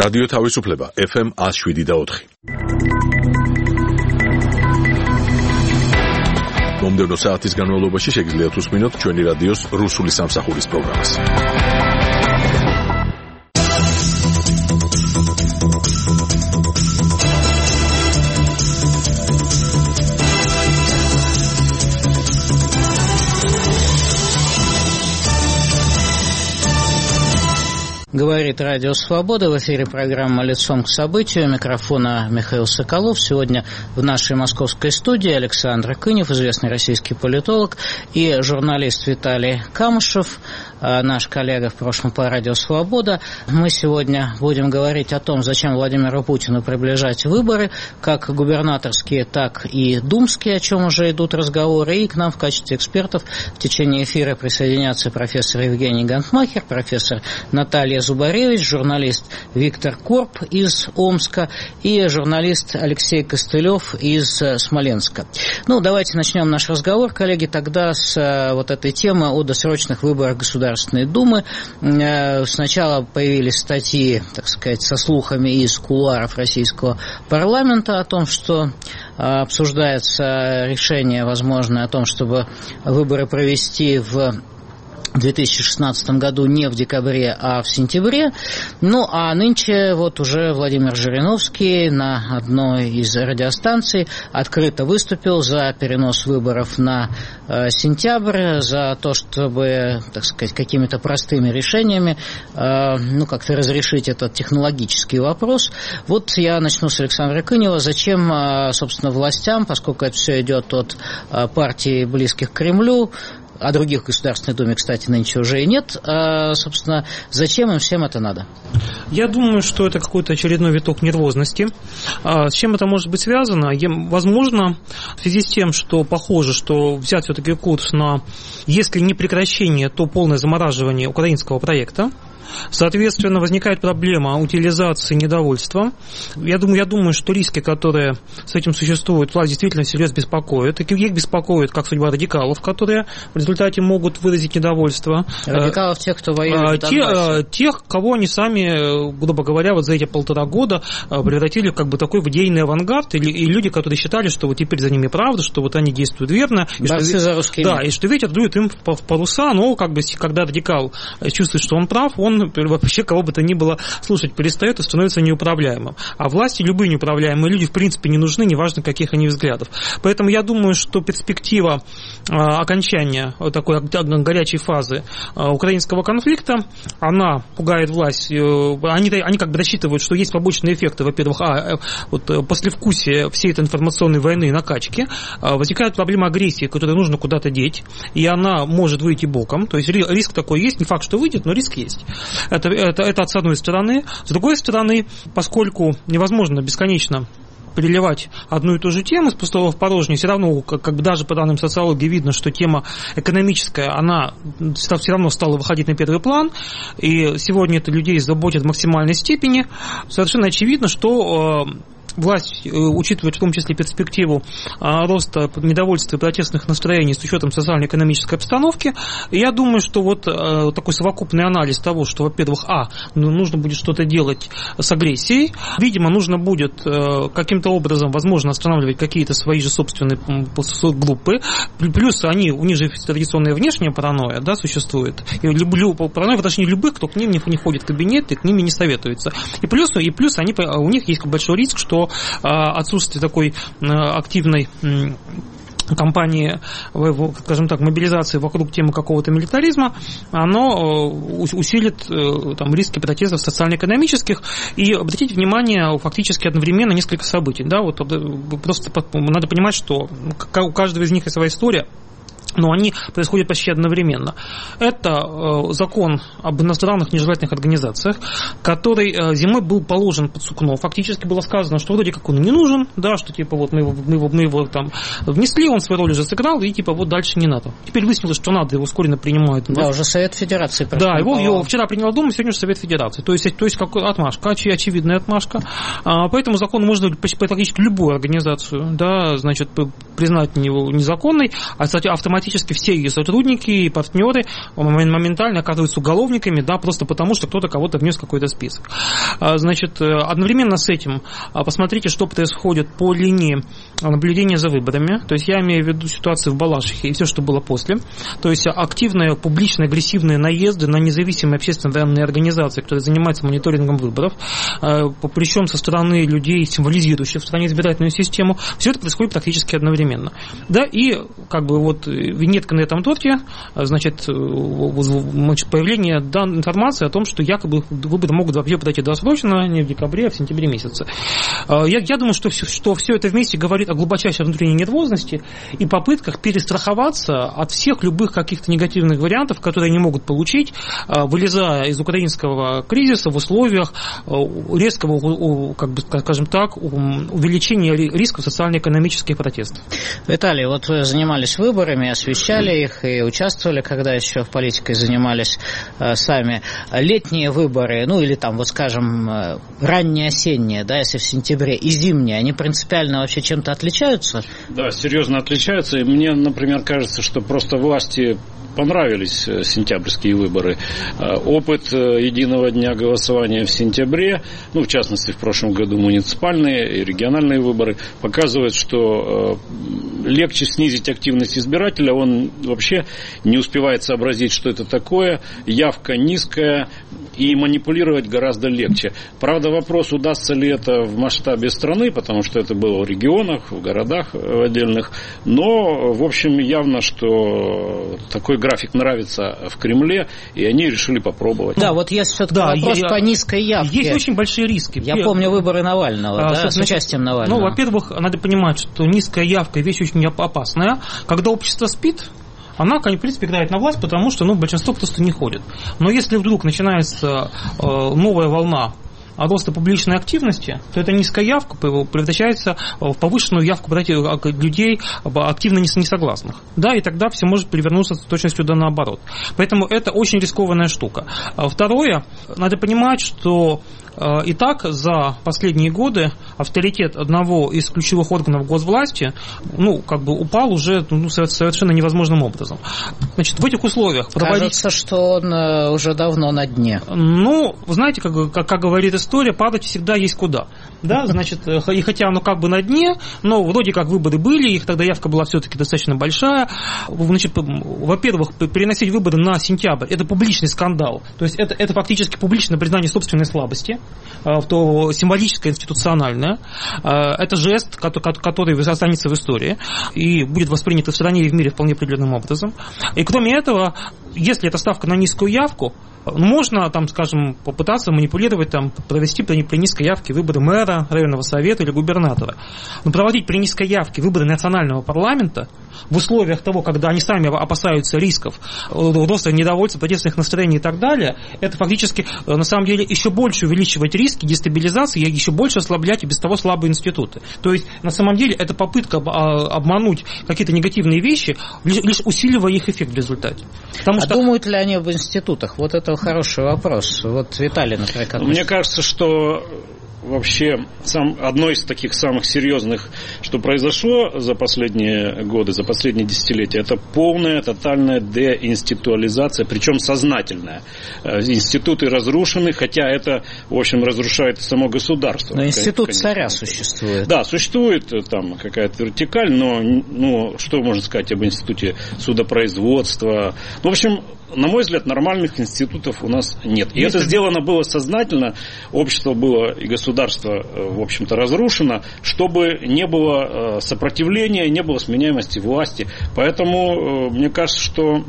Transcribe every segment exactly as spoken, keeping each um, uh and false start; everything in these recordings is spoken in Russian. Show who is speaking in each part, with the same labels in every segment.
Speaker 1: რადიო თავისუფლება ეფ ემ one oh seven და four. მომდევნო საათის განმავლობაში შეგიძლიათ უსმინოთ ჩვენი რადიოს რუსული სამსახურის პროგრამას.
Speaker 2: Говорит Радио Свобода, в эфире программа «Лицом к событию», микрофона Михаил Соколов. Сегодня в нашей московской студии Александр Кынев, известный российский политолог, и журналист Виталий Камышев, наш коллега в прошлом по Радио Свобода. Мы сегодня будем говорить о том, зачем Владимиру Путину приближать выборы, как губернаторские, так и думские, о чем уже идут разговоры. И к нам в качестве экспертов в течение эфира присоединятся профессор Евгений Гантмахер, профессор Наталья Зубаревич, журналист Виктор Корп из Омска и журналист Алексей Костылев из Смоленска. Ну, давайте начнем наш разговор, коллеги, тогда с вот этой темы о досрочных выборах Государственной Думы. Сначала появились статьи, так сказать, со слухами из кулуаров российского парламента о том, что обсуждается решение, возможно, о том, чтобы выборы провести в в две тысячи шестнадцатом году не в декабре, а в сентябре. Ну, а нынче вот уже Владимир Жириновский на одной из радиостанций открыто выступил за перенос выборов на э, сентябрь, за то, чтобы, так сказать, какими-то простыми решениями, э, ну, как-то разрешить этот технологический вопрос. Вот я начну с Александра Кынева. Зачем, э, собственно, властям, поскольку это все идет от э, партий, близких к Кремлю, а других в Государственной Думе, кстати, нынче уже и нет. А, собственно, зачем им всем это надо?
Speaker 3: Я думаю, что это какой-то очередной виток нервозности. А, с чем это может быть связано? Возможно, в связи с тем, что похоже, что взят все-таки курс на, если не прекращение, то полное замораживание украинского проекта. Соответственно, возникает проблема утилизации недовольства. Я думаю, я думаю, что риски, которые с этим существуют, власть действительно всерьез беспокоит. И их беспокоит как судьба радикалов, которые в результате могут выразить недовольство.
Speaker 2: Радикалов тех, кто воюет в
Speaker 3: Донбассе. Тех, кого они сами, грубо говоря, вот за эти полтора года превратили в как бы такой идейный авангард, и люди, которые считали, что вот теперь за ними правда, что вот они действуют верно.
Speaker 2: Борцы за русский
Speaker 3: мир. Да,
Speaker 2: мир.
Speaker 3: и что ветер дует им в паруса, но как бы, когда радикал чувствует, что он прав, он вообще кого бы то ни было слушать перестает и становится неуправляемым. А власти, любые неуправляемые люди, в принципе, не нужны, неважно, каких они взглядов. Поэтому я думаю, что перспектива а, окончания вот такой горячей фазы а, украинского конфликта, она пугает власть. Они, они как бы рассчитывают, что есть побочные эффекты. Во-первых, а, вот, послевкусие всей этой информационной войны и накачки, а, возникает проблема агрессии, которую нужно куда-то деть, и она может выйти боком. То есть риск такой есть, не факт, что выйдет, но риск есть. Это, это, это с одной стороны. С другой стороны, поскольку невозможно бесконечно переливать одну и ту же тему с пустого в порожнее, все равно, как, как бы даже по данным социологии, видно, что тема экономическая, она все равно стала выходить на первый план, и сегодня это людей заботит в максимальной степени. Совершенно очевидно, что власть учитывает в том числе перспективу роста недовольства и протестных настроений с учетом социально-экономической обстановки. И я думаю, что вот такой совокупный анализ того, что, во-первых, а, нужно будет что-то делать с агрессией, видимо, нужно будет каким-то образом, возможно, останавливать какие-то свои же собственные группы, плюс они, у них же традиционная внешняя паранойя, да, существует, и люблю, паранойя в отношении любых, кто к ним не ходит в кабинет и к ним не советуется. И плюс, и плюс они, у них есть большой риск, что отсутствие такой активной кампании, скажем так, мобилизации вокруг темы какого-то милитаризма, оно усилит там, риски протестов социально-экономических. И обратите внимание, фактически одновременно несколько событий. Да? Вот, просто надо понимать, что у каждого из них есть своя история, но они происходят почти одновременно. Это закон об иностранных нежелательных организациях, который зимой был положен под сукно. Фактически было сказано, что вроде как он не нужен, да, что типа вот мы его, мы его, мы его там внесли, он свою роль уже сыграл, и типа вот дальше не надо. Теперь выяснилось, что надо, его ускоренно принимают.
Speaker 2: Да, уже Совет Федерации.
Speaker 3: Да, его, его вчера принял Дума, сегодня уже Совет Федерации. То есть, то есть как отмашка, очевидная отмашка. Поэтому закон можно практически любую организацию, да, значит, признать незаконной, а, кстати, автоматически автоматически все ее сотрудники и партнеры моментально оказываются уголовниками, да, просто потому, что кто-то кого-то внес в какой-то список. Значит, одновременно с этим посмотрите, что происходит по линии наблюдения за выборами. То есть я имею в виду ситуацию в Балашихе и все, что было после. То есть активные, публичные, агрессивные наезды на независимые общественно-военные организации, которые занимаются мониторингом выборов, причем со стороны людей, символизирующих в стране избирательную систему. Все это происходит практически одновременно. Да, и как бы вот виньетка на этом торте, значит, появление данной информации о том, что якобы выборы могут вообще пройти досрочно, не в декабре, а в сентябре месяце. Я, я думаю, что все, что все это вместе говорит о глубочайшей внутренней нервозности и попытках перестраховаться от всех любых каких-то негативных вариантов, которые они могут получить, вылезая из украинского кризиса в условиях резкого, как бы, скажем так, увеличения рисков социально-экономических протестов.
Speaker 2: Виталий, вот вы занимались выборами, освещали их и участвовали, когда еще в политике занимались э, сами. Летние выборы, ну или там, вот скажем, э, ранние осенние, да, если в сентябре, и зимние, они принципиально вообще чем-то отличаются?
Speaker 4: Да, серьезно отличаются. И мне, например, кажется, что просто власти понравились сентябрьские выборы. Опыт единого дня голосования в сентябре, ну, в частности, в прошлом году муниципальные и региональные выборы, показывают, что легче снизить активность избирателя, он вообще не успевает сообразить, что это такое, явка низкая, и манипулировать гораздо легче. Правда, вопрос, удастся ли это в масштабе страны, потому что это было в регионах, в городах в отдельных, но, в общем, явно, что такой график нравится в Кремле, и они решили попробовать.
Speaker 2: Да, вот есть все-таки
Speaker 3: да,
Speaker 2: вопрос
Speaker 3: я,
Speaker 2: по низкой явке.
Speaker 3: Есть очень большие риски.
Speaker 2: Я Первый. помню выборы Навального, а, да, с участием Навального.
Speaker 3: Ну, во-первых, надо понимать, что низкая явка вещь очень опасная. Когда общество спит, она, в принципе, играет на власть, потому что ну, большинство просто не ходит. Но если вдруг начинается э, новая волна роста публичной активности, то эта низкая явка превращается в повышенную явку людей активно несогласных. Да, и тогда все может перевернуться с точностью да наоборот. Поэтому это очень рискованная штука. Второе, надо понимать, что и так за последние годы авторитет одного из ключевых органов госвласти ну, как бы упал уже ну, совершенно невозможным образом. Значит, в этих условиях проводить...
Speaker 2: Кажется, что он уже давно на дне.
Speaker 3: Ну, вы знаете, как, как, как говорит история, падать всегда есть куда. Да, значит, и хотя оно как бы на дне, но вроде как выборы были, их тогда явка была все-таки достаточно большая. Значит, во-первых, переносить выборы на сентябрь – это публичный скандал. То есть это, это фактически публичное признание собственной слабости, то символическое, институциональное. Это жест, который останется в истории и будет воспринят и в стране, и в мире вполне определенным образом. И кроме этого, если это ставка на низкую явку, можно, там, скажем, попытаться манипулировать, там, провести при, при низкой явке выборы мэра, районного совета или губернатора. Но проводить при низкой явке выборы национального парламента в условиях того, когда они сами опасаются рисков, роста недовольства, протестных настроений и так далее, это фактически, на самом деле, еще больше увеличивать риски дестабилизации и еще больше ослаблять и без того слабые институты. То есть, на самом деле, это попытка обмануть какие-то негативные вещи, лишь усиливая их эффект в результате. Потому
Speaker 2: а
Speaker 3: что...
Speaker 2: думают ли они об институтах? Вот это хороший вопрос. Вот Виталий, например, как
Speaker 4: Мне кажется, что вообще сам, одно из таких самых серьезных, что произошло за последние годы, за последние десятилетия, это полная, тотальная деинституализация, причем сознательная. Институты разрушены, хотя это, в общем, разрушает само государство.
Speaker 2: Но институт
Speaker 4: конечно.
Speaker 2: Царя существует.
Speaker 4: Да, существует там какая-то вертикаль, но ну, что можно сказать об институте судопроизводства? В общем, на мой взгляд, нормальных институтов у нас нет. И Есть это сделано было сознательно, общество было и государство, в общем-то, разрушено, чтобы не было сопротивления, не было сменяемости власти. Поэтому мне кажется, что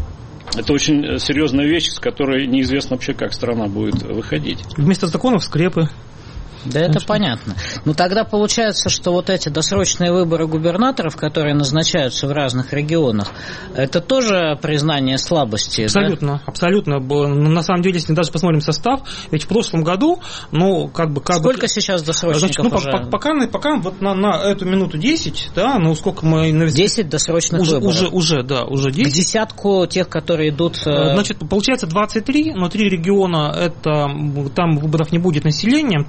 Speaker 4: это очень серьезная вещь, с которой неизвестно вообще, как страна будет выходить.
Speaker 3: Вместо законов скрепы.
Speaker 2: Да, это Конечно. понятно. Но тогда получается, что вот эти досрочные выборы губернаторов, которые назначаются в разных регионах, это тоже признание слабости?
Speaker 3: Абсолютно, да? абсолютно. На самом деле, если даже посмотрим состав, ведь в прошлом году, ну, как бы... Как
Speaker 2: Сколько
Speaker 3: бы,
Speaker 2: сейчас досрочников
Speaker 3: значит, ну,
Speaker 2: уже?
Speaker 3: Пока, пока вот на, на эту минуту десять, да, ну, сколько мы...
Speaker 2: десять досрочных
Speaker 3: уже,
Speaker 2: выборов?
Speaker 3: Уже, уже, да, уже десять.
Speaker 2: К десятку тех, которые идут...
Speaker 3: Значит, получается двадцать три, но три региона, это, там выборов не будет населением, там будут депутаты,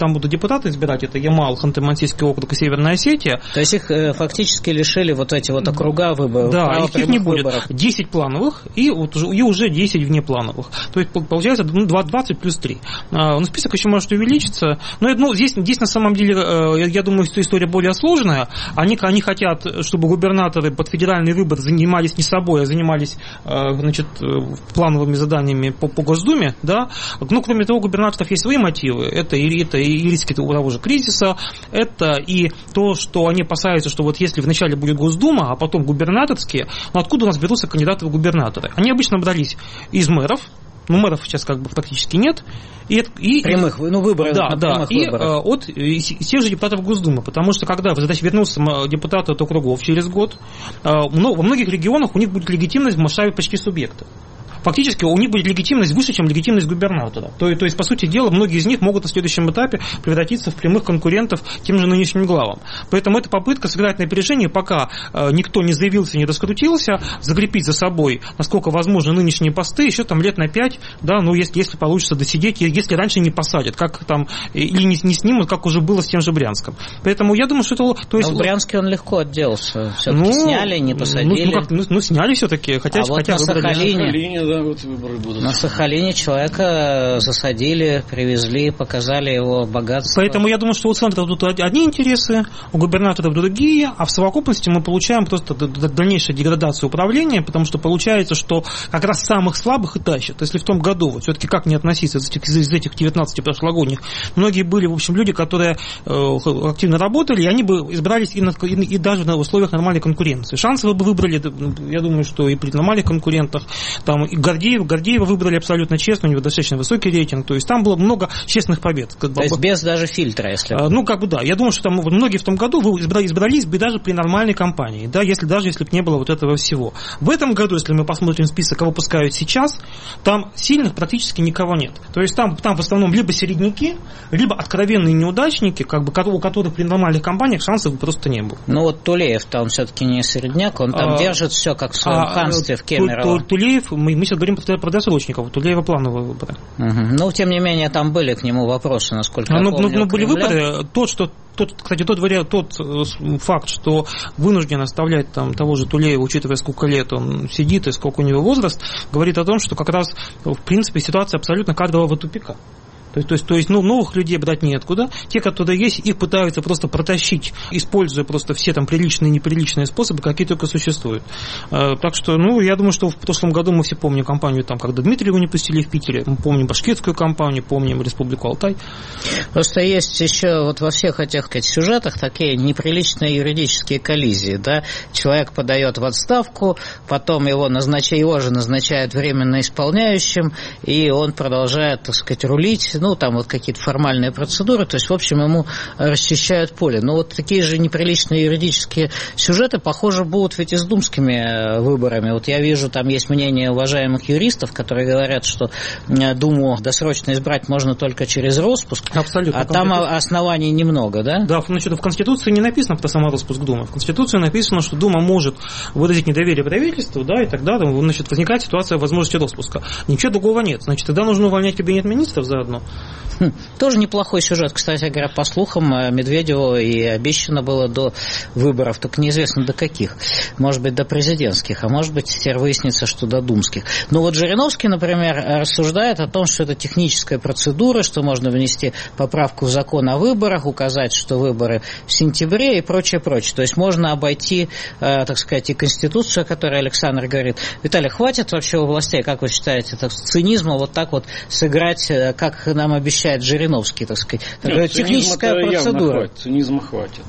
Speaker 3: депутата избирать, это Ямал, Ханты-Мансийский округ и Северная Осетия.
Speaker 2: То есть их фактически лишили вот эти вот округа выборов?
Speaker 3: Да, их, их не будет. десять плановых и, вот, и уже десять внеплановых. То есть получается ну, двадцать плюс три. Ну, список еще может увеличиться. Но ну, здесь, здесь на самом деле, я, я думаю, что история более сложная. Они, они хотят, чтобы губернаторы под федеральный выбор занимались не собой, а занимались значит, плановыми заданиями по, по Госдуме. Да? Ну, кроме того, у губернаторов есть свои мотивы. Это и, это и риски того же кризиса, это и то, что они опасаются, что вот если вначале будет Госдума, а потом губернаторские, ну откуда у нас берутся кандидаты в губернаторы? Они обычно брались из мэров, ну, мэров сейчас как бы практически нет. И, и,
Speaker 2: прямых, ну, выборов.
Speaker 3: Да, да, и
Speaker 2: выборов.
Speaker 3: от и, тех же депутатов Госдумы, потому что когда вернутся депутаты от округов через год, во многих регионах у них будет легитимность в масштабе почти субъекта. Фактически у них будет легитимность выше, чем легитимность губернатора. То, то есть, по сути дела, многие из них могут на следующем этапе превратиться в прямых конкурентов тем же нынешним главам. Поэтому это попытка сыграть на опережение, пока э, никто не заявился, не раскрутился, закрепить за собой, насколько возможно, нынешние посты, еще там лет на пять, да, ну, если, если получится досидеть, если раньше не посадят, как там, или не, не снимут, как уже было с тем же Брянском. Поэтому я думаю, что это... То есть,
Speaker 2: но в Брянске он легко отделался. Все-таки ну, сняли, не посадили.
Speaker 3: Ну, ну, как, ну, ну сняли все-таки, хотя...
Speaker 2: А вот
Speaker 3: хотя
Speaker 2: на Сахалине...
Speaker 4: Да, вот выборы будут.
Speaker 2: На Сахалине человека засадили, привезли, показали его богатство.
Speaker 3: Поэтому я думаю, что у центра тут одни интересы, у губернаторов другие, а в совокупности мы получаем просто дальнейшую деградацию управления, потому что получается, что как раз самых слабых и тащат. Если в том году, вот все-таки как не относиться из этих, из этих девятнадцати прошлогодних, многие были, в общем, люди, которые э, активно работали, и они бы избрались и, на, и, и даже на условиях нормальной конкуренции. Шансовы бы выбрали, я думаю, что и при нормальных конкурентах, там и Гордеев, Гордеева выбрали абсолютно честно, у него достаточно высокий рейтинг, то есть там было много честных побед.
Speaker 2: То есть без даже фильтра, если...
Speaker 3: Ну, как бы да, я думаю, что там многие в том году избрались бы даже при нормальной кампании, да, если, даже если бы не было вот этого всего. В этом году, если мы посмотрим список, кого пускают сейчас, там сильных практически никого нет. То есть там, там в основном либо середняки, либо откровенные неудачники, как бы, у которых при нормальных кампаниях шансов просто не было.
Speaker 2: Ну вот Тулеев-то он все-таки не середняк, он там а, держит все как в своем а, ханстве в Кемерово.
Speaker 3: Тулеев, мы, мы сейчас говорим про досрочников, Тулеева плановые выборы.
Speaker 2: Угу. Ну, тем не менее, там были к нему вопросы, насколько
Speaker 3: ну,
Speaker 2: я
Speaker 3: ну,
Speaker 2: помню.
Speaker 3: Ну, были выборы, тот, что Тот, кстати, тот, вариант, тот факт, что вынужден оставлять там, того же Тулеева, учитывая, сколько лет он сидит и сколько у него возраст, говорит о том, что как раз, в принципе, ситуация абсолютно кадрового тупика. То есть, то есть, то есть ну, новых людей брать неоткуда. Те, которые есть, их пытаются просто протащить, используя просто все там приличные и неприличные способы, какие только существуют. Так что, ну, я думаю, что в прошлом году мы все помним кампанию, там, когда Дмитриева не пустили в Питере, мы помним башкирскую кампанию, помним Республику Алтай.
Speaker 2: Просто есть еще вот во всех этих сюжетах такие неприличные юридические коллизии, да. Человек подает в отставку, потом его, назначают, его же назначают временно исполняющим, и он продолжает, так сказать, рулить. Ну, там вот какие-то формальные процедуры, то есть, в общем, ему расчищают поле. Но вот такие же неприличные юридические сюжеты, похоже, будут ведь и с думскими выборами. Вот я вижу, там есть мнение уважаемых юристов, которые говорят, что Думу досрочно избрать можно только через распуск.
Speaker 3: Абсолютно.
Speaker 2: А там оснований немного, да?
Speaker 3: Да, значит, в Конституции не написано про самораспуск Думы. В Конституции написано, что Дума может выразить недоверие правительству, да, и тогда, значит, возникает ситуация возможности распуска. Ничего другого нет. Значит, тогда нужно увольнять кабинет министров заодно.
Speaker 2: Хм, тоже неплохой сюжет, кстати говоря, по слухам, Медведеву и обещано было до выборов, только неизвестно до каких. Может быть, до президентских, а может быть, теперь выяснится, что до думских. Но вот Жириновский, например, рассуждает о том, что это техническая процедура, что можно внести поправку в закон о выборах, указать, что выборы в сентябре и прочее, прочее. То есть можно обойти, так сказать, и Конституцию, о которой Александр говорит. Виталий, хватит вообще у властей, как вы считаете, так, цинизма вот так вот сыграть, как нам обещают Жириновский, так сказать.
Speaker 4: Нет,
Speaker 2: техническая процедура.
Speaker 4: Хватит, цинизма хватит.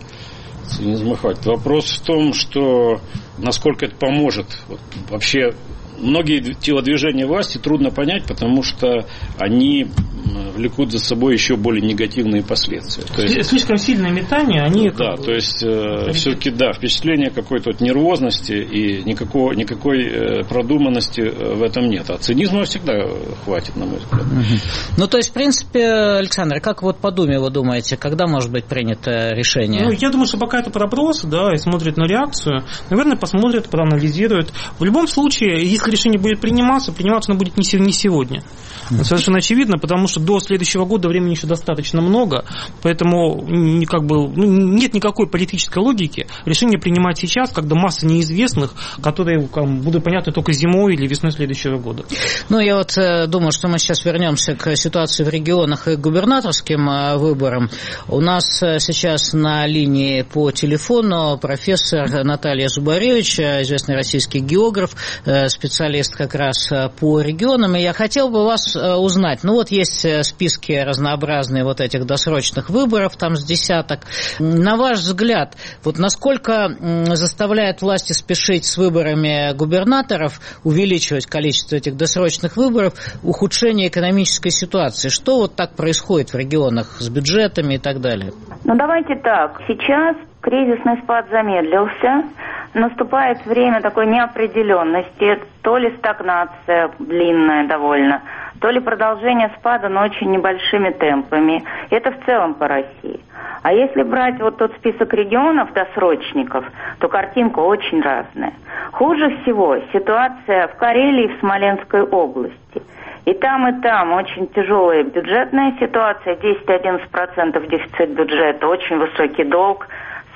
Speaker 4: Цинизма хватит. Вопрос в том, что насколько это поможет. Вот, вообще, многие телодвижения власти трудно понять, потому что они влекут за собой еще более негативные последствия. То есть,
Speaker 3: слишком сильное метание, они...
Speaker 4: Да, то есть э, все-таки, да, впечатление какой-то вот нервозности и никакого, никакой э, продуманности в этом нет. А цинизма всегда хватит, на мой взгляд.
Speaker 2: Угу. Ну, то есть, в принципе, Александр, как вот по Думе вы думаете, когда может быть принято решение?
Speaker 3: Ну, я думаю, что пока это проброс, да, и смотрят на реакцию, наверное, посмотрят, проанализируют. В любом случае, если решение будет приниматься, приниматься оно будет не сегодня. Совершенно очевидно, потому что до следующего года времени еще достаточно много, поэтому как бы, ну, нет никакой политической логики решение принимать сейчас, когда масса неизвестных, которые как, будут понятны только зимой или весной следующего года.
Speaker 2: Ну, я вот э, думаю, что мы сейчас вернемся к ситуации в регионах и к губернаторским э, выборам. У нас э, сейчас на линии по телефону профессор Наталья Зубаревич, э, известный российский географ, э, специалист как раз э, по регионам. И я хотел бы вас э, узнать, ну вот есть э, списки разнообразные вот этих досрочных выборов, там с десяток. На ваш взгляд, вот насколько э, заставляет власти спешить с выборами губернаторов, увеличивать количество этих досрочных выборов, ухудшение экономической ситуации? Что вот так происходит в регионах с бюджетами и так далее?
Speaker 5: Ну, давайте так. Сейчас кризисный спад замедлился. Наступает время такой неопределенности. То ли стагнация длинная довольно, то ли продолжение спада, но очень небольшими темпами. Это в целом по России. А если брать вот тот список регионов, досрочников, то картинка очень разная. Хуже всего ситуация в Карелии и в Смоленской области. И там, и там очень тяжелая бюджетная ситуация, десять-одиннадцать процентов дефицит бюджета, очень высокий долг,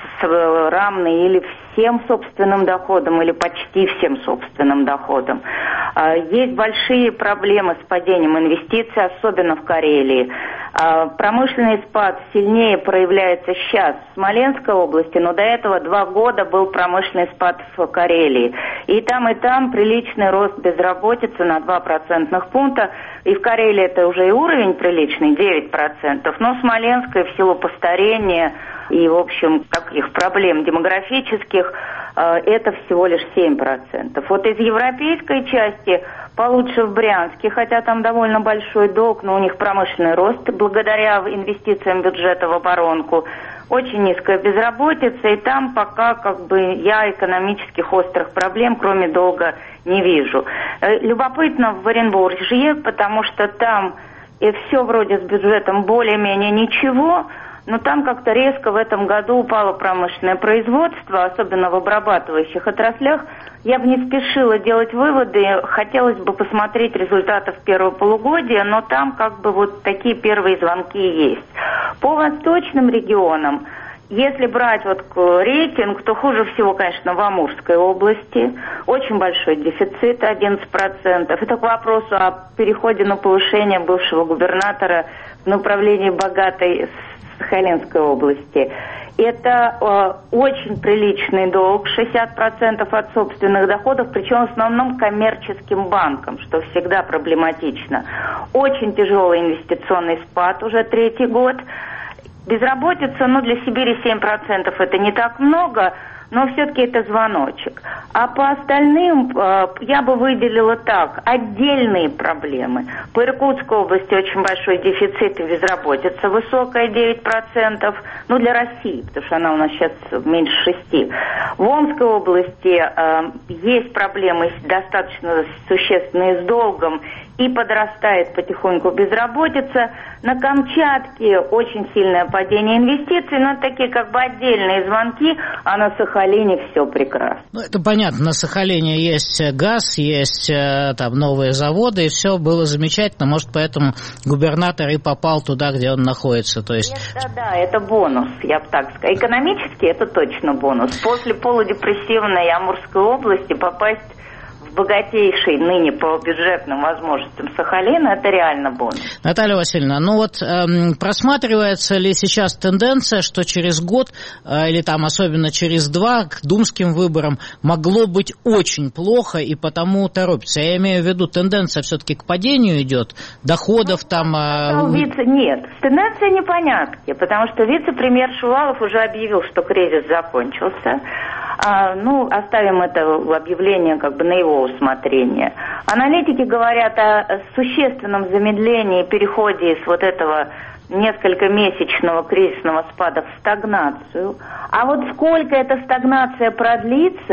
Speaker 5: равный или всем собственным доходам, или почти всем собственным доходам. Есть большие проблемы с падением инвестиций, особенно в Карелии. Промышленный спад сильнее проявляется сейчас в Смоленской области, но до этого два года был промышленный спад в Карелии. И там, и там приличный рост безработицы на два процентных пункта. И в Карелии это уже и уровень приличный, девять процентов. Но в Смоленской в силу постарения и, в общем, таких проблем демографических, это всего лишь семь процентов. Вот из европейской части получше в Брянске, хотя там довольно большой долг, но у них промышленный рост благодаря инвестициям бюджета в оборонку. Очень низкая безработица, и там пока как бы я экономических острых проблем, кроме долга, не вижу. Любопытно в Оренбуржье, потому что там и все вроде с бюджетом более-менее ничего, но там как-то резко в этом году упало промышленное производство, особенно в обрабатывающих отраслях. Я бы не спешила делать выводы, хотелось бы посмотреть результаты в первого полугодия, но там как бы вот такие первые звонки есть. По восточным регионам, если брать вот рейтинг, то хуже всего, конечно, в Амурской области. Очень большой дефицит, одиннадцать процентов. Это к вопросу о переходе на повышение бывшего губернатора в направлении богатой Сахалинской области. Это э, очень приличный долг, шестьдесят процентов от собственных доходов, причем в основном коммерческим банкам, что всегда проблематично. Очень тяжелый инвестиционный спад уже третий год. Безработица, ну, для Сибири семь процентов это не так много, но все-таки это звоночек. А по остальным э, я бы выделила так, отдельные проблемы. По Иркутской области очень большой дефицит и безработица, высокая девять процентов, ну для России, потому что она у нас сейчас меньше шести. В Омской области э, есть проблемы достаточно существенные с долгом, и подрастает потихоньку безработица. На Камчатке очень сильное падение инвестиций, но такие как бы отдельные звонки, а на Сахалине все прекрасно.
Speaker 2: Ну, это понятно, на Сахалине есть газ, есть там новые заводы, и все было замечательно, может, поэтому губернатор и попал туда, где он находится. То есть...
Speaker 5: Это, да, это бонус, я бы так сказала. Экономически это точно бонус. После полудепрессивной Амурской области попасть богатейший ныне по бюджетным возможностям Сахалина, это реально бонус.
Speaker 2: Наталья Васильевна, ну вот эм, просматривается ли сейчас тенденция, что через год э, или там особенно через два к думским выборам могло быть очень плохо и потому торопится? Я имею в виду, тенденция все-таки к падению идет, доходов ну, там... Э...
Speaker 5: Вице... Нет, тенденция непонятки, потому что вице-премьер Шувалов уже объявил, что кризис закончился. А, ну, оставим это объявление как бы на его усмотрение. Аналитики говорят о существенном замедлении, переходе из вот этого несколькомесячного кризисного спада в стагнацию. А вот сколько эта стагнация продлится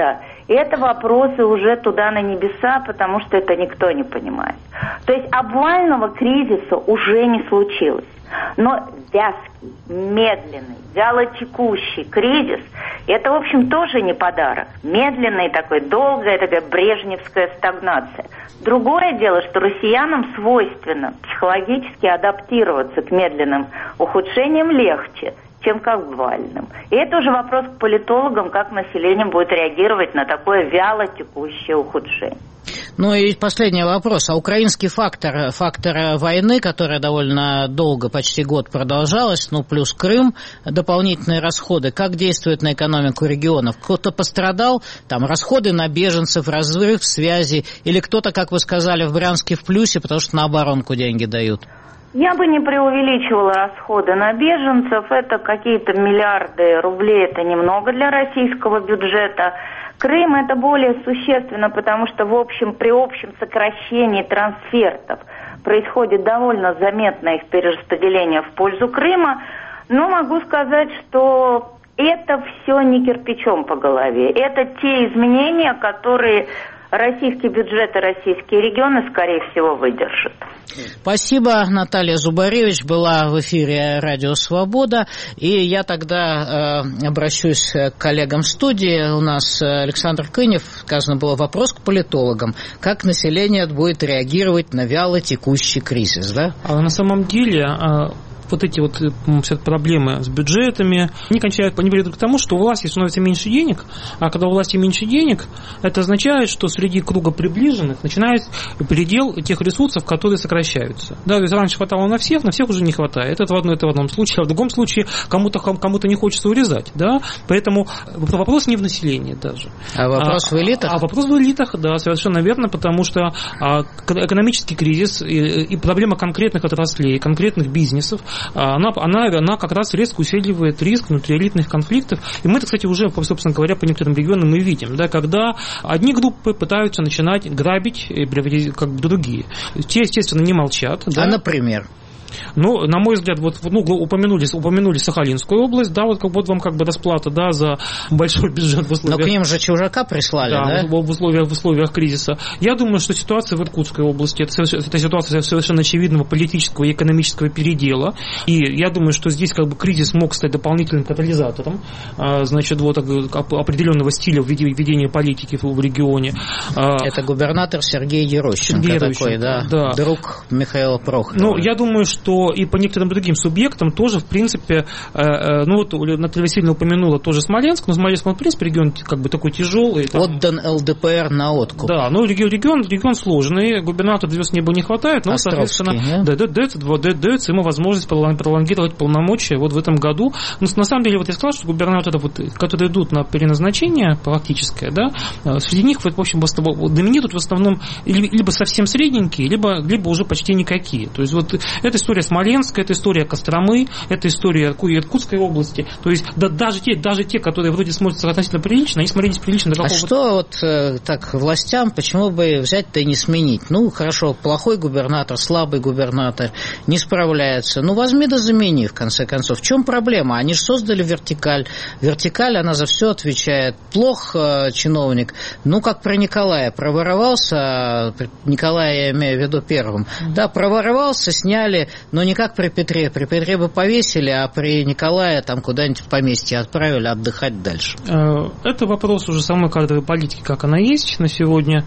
Speaker 5: Это вопросы уже туда на небеса, потому что это никто не понимает. То есть обвального кризиса уже не случилось. Но вязкий, медленный, вялотекущий кризис – это, в общем, тоже не подарок. Медленный такой, долгая такая брежневская стагнация. Другое дело, что россиянам свойственно психологически адаптироваться к медленным ухудшениям легче, чем к обвальным. И это уже вопрос к политологам, как население будет реагировать на такое вялотекущее ухудшение.
Speaker 2: Ну и последний вопрос. А украинский фактор, фактор войны, которая довольно долго, почти год продолжалась, ну плюс Крым, дополнительные расходы, как действует на экономику регионов? Кто-то пострадал, там расходы на беженцев, разрыв связи, или кто-то, как вы сказали, в Брянске в плюсе, потому что на оборонку деньги дают?
Speaker 5: Я бы не преувеличивала расходы на беженцев. Это какие-то миллиарды рублей, это немного для российского бюджета. Крым это более существенно, потому что в общем, при общем сокращении трансфертов происходит довольно заметное их перераспределение в пользу Крыма. Но могу сказать, что это все не кирпичом по голове. Это те изменения, которые российский бюджет и российские регионы, скорее всего, выдержат.
Speaker 2: Спасибо. Наталья Зубаревич была в эфире «Радио Свобода». И я тогда э, обращусь к коллегам в студии. У нас Александр Кынев. Сказано было вопрос к политологам. Как население будет реагировать на вяло текущий кризис, да?
Speaker 3: А на самом деле... Вот эти вот все проблемы с бюджетами, они кончают, они ведут к тому, что у власти становится меньше денег, а когда у власти меньше денег, это означает, что среди круга приближенных начинает передел тех ресурсов, которые сокращаются. Да, то есть раньше хватало на всех, на всех уже не хватает. Это в, одно, это в одном случае, а в другом случае кому-то, кому-то не хочется урезать. Да? Поэтому вопрос не в населении даже.
Speaker 2: А вопрос а, в элитах?
Speaker 3: А вопрос в элитах, да, совершенно верно, потому что а, экономический кризис и, и проблема конкретных отраслей, конкретных бизнесов, Она, она, она как раз резко усиливает риск внутриэлитных конфликтов. И мы это, кстати, уже, собственно говоря, по некоторым регионам мы видим, да, когда одни группы пытаются начинать грабить как бы другие. Те, естественно, не молчат. Да.
Speaker 2: А, например?
Speaker 3: Ну, на мой взгляд, вот ну, упомянули, упомянули Сахалинскую область, да, вот, вот вам как бы расплата, да, за большой бюджет в условиях...
Speaker 2: Но к ним же чужака прислали, да?
Speaker 3: Да, в условиях, в условиях кризиса. Я думаю, что ситуация в Иркутской области, это, это ситуация совершенно очевидного политического и экономического передела, и я думаю, что здесь как бы кризис мог стать дополнительным катализатором, значит, вот определенного стиля ведения политики в регионе.
Speaker 2: Это губернатор Сергей Ерощенко, Сергей такой, да, да, друг Михаила Прохорова.
Speaker 3: Ну, я думаю, что что и по некоторым другим субъектам тоже, в принципе, э, ну вот Наталья Васильевна упомянула тоже Смоленск, но Смоленск, в принципе, регион как бы такой тяжелый. Там...
Speaker 2: Отдан ЛДПР на откуп.
Speaker 3: Да, ну регион, регион, регион сложный, губернатора звезд неба не хватает, но, Островский, соответственно, да? Да, дается, дается ему возможность пролонгировать полномочия вот в этом году. Но на самом деле, вот я сказал, что губернаторы, вот, которые идут на переназначение практическое, да, среди них, в общем, доминируют в основном либо совсем средненькие, либо, либо уже почти никакие. То есть вот эта история Смоленска, это история Костромы, это история Иркутской области. То есть да, даже, те, даже те, которые вроде смотрятся относительно прилично, они смотрелись прилично.
Speaker 2: А что вот э, так властям, почему бы взять-то и не сменить? Ну, хорошо, плохой губернатор, слабый губернатор, не справляется. Ну, возьми да замени, в конце концов. В чем проблема? Они же создали вертикаль. Вертикаль, она за все отвечает. Плох э, чиновник. Ну, как про Николая. Проворовался, Николая я имею в виду первым. Да, проворовался, сняли, но не как при Петре. При Петре бы повесили, а при Николае там куда-нибудь в поместье отправили отдыхать дальше.
Speaker 3: Это вопрос уже самой кадровой политики, как она есть на сегодня,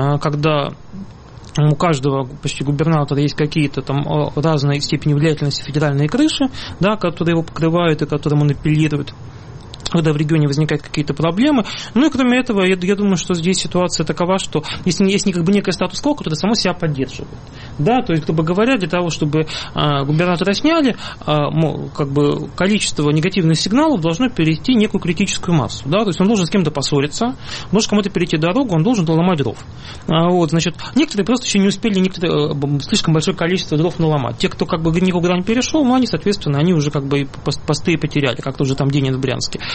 Speaker 3: когда у каждого почти губернатора есть какие-то там разные степени влиятельности федеральные крыши, да, которые его покрывают и которым он апеллирует, когда в регионе возникают какие-то проблемы. Ну и кроме этого, я, я думаю, что здесь ситуация такова, что есть, есть как бы некое статус-кво, которое само себя поддерживает. Да, то есть, грубо говоря, для того, чтобы а, губернатора сняли, а, как бы количество негативных сигналов должно перейти некую критическую массу. Да, то есть он должен с кем-то поссориться, может кому-то перейти дорогу, он должен ломать дров. А, вот, значит, некоторые просто еще не успели некоторые, слишком большое количество дров наломать. Те, кто как бы никуда не перешел, ну они, соответственно, они уже как бы посты потеряли, как тоже там Денин в Брянске.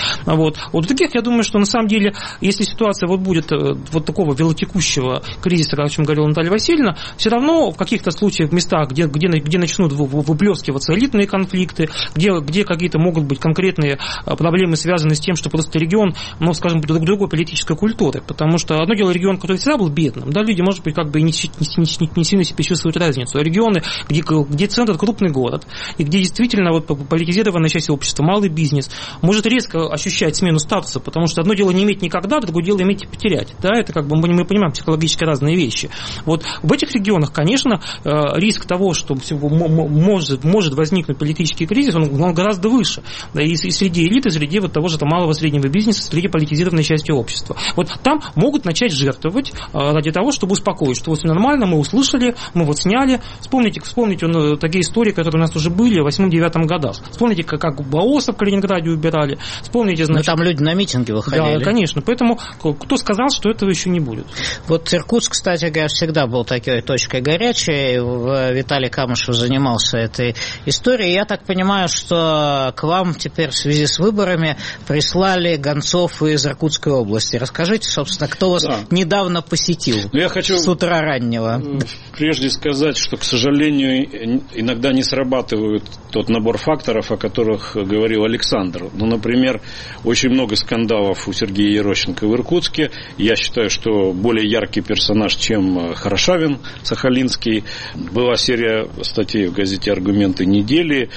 Speaker 3: Вот. Вот у таких, я думаю, что на самом деле, если ситуация вот будет вот такого велотекущего кризиса, о чем говорила Наталья Васильевна, все равно в каких-то случаях, в местах, где, где, где начнут выплескиваться элитные конфликты, где, где какие-то могут быть конкретные проблемы, связанные с тем, что просто регион, ну, скажем, другой политической культуры. Потому что одно дело регион, который всегда был бедным, да, люди, может быть, как бы и не, не, не, не сильно себе чувствуют разницу. А регионы, где, где центр крупный город, и где действительно вот политизированная часть общества, малый бизнес, может резко ощущать смену статуса, потому что одно дело не иметь никогда, другое дело иметь и потерять. Да, это как бы мы, мы понимаем психологически разные вещи. Вот в этих регионах, конечно, риск того, что может, может возникнуть политический кризис, он, он гораздо выше. Да, и, и среди элиты, среди вот того же там, малого среднего бизнеса, среди политизированной части общества. Вот там могут начать жертвовать ради того, чтобы успокоить, что вот все нормально, мы услышали, мы вот сняли. Вспомните, вспомните ну, такие истории, которые у нас уже были в восьмом-девятом годах. Вспомните, как, как Баоса в Калининграде убирали. Вспомните, значит...
Speaker 2: Но там люди на митинги выходили.
Speaker 3: Да, конечно. Поэтому кто сказал, что этого еще не будет?
Speaker 2: Вот Иркутск, кстати говоря, всегда был такой точкой горячей. Виталий Камышев занимался этой историей. Я так понимаю, что к вам теперь в связи с выборами прислали гонцов из Иркутской области. Расскажите, собственно, кто вас да. недавно посетил
Speaker 4: я хочу
Speaker 2: с утра раннего.
Speaker 4: Прежде сказать, что, к сожалению, иногда не срабатывает тот набор факторов, о которых говорил Александр. Ну, например, очень много скандалов у Сергея Ерощенко в Иркутске. Я считаю, что более яркий персонаж, чем Хорошавин Сахалинский. Была серия статей в газете «Аргументы недели»,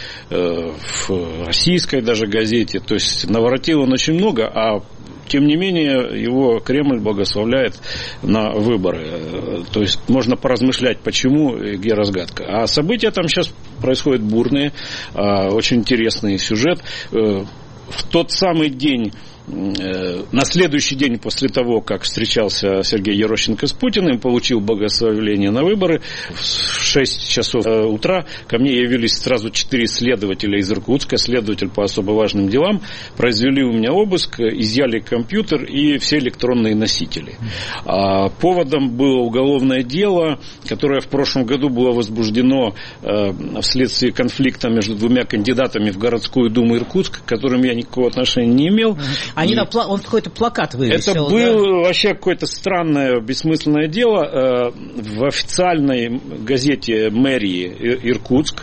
Speaker 4: в российской даже газете. То есть наворотил он очень много, а тем не менее, его Кремль благословляет на выборы. То есть можно поразмышлять, почему и где разгадка. А события там сейчас происходят бурные, очень интересный сюжет. В тот самый день, на следующий день после того, как встречался Сергей Ерощенко с Путиным, получил благословение на выборы, в шесть часов утра ко мне явились сразу четыре следователя из Иркутска, следователь по особо важным делам, произвели у меня обыск, изъяли компьютер и все электронные носители. А поводом было уголовное дело, которое в прошлом году было возбуждено вследствие конфликта между двумя кандидатами в городскую думу Иркутска, к которым я никакого отношения не имел.
Speaker 2: Они на пла... Он какой-то плакат вывесил.
Speaker 4: Это было да? вообще какое-то странное, бессмысленное дело. В официальной газете мэрии Иркутск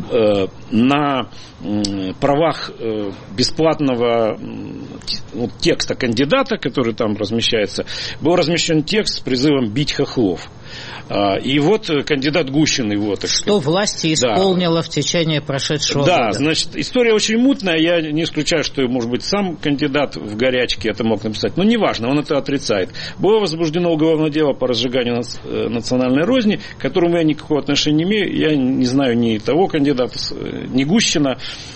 Speaker 4: на правах бесплатного текста кандидата, который там размещается, был размещен текст с призывом «бить хохлов». И вот кандидат Гущин его, так
Speaker 2: Что сказать, власти исполнила да. в течение прошедшего
Speaker 4: да,
Speaker 2: года.
Speaker 4: Да, значит, история очень мутная. Я не исключаю, что, может быть, сам кандидат в горячке это мог написать. Но неважно, он это отрицает. Было возбуждено уголовное дело по разжиганию национальной розни, к которому я никакого отношения не имею. Я не знаю ни того кандидата, ни Гущина,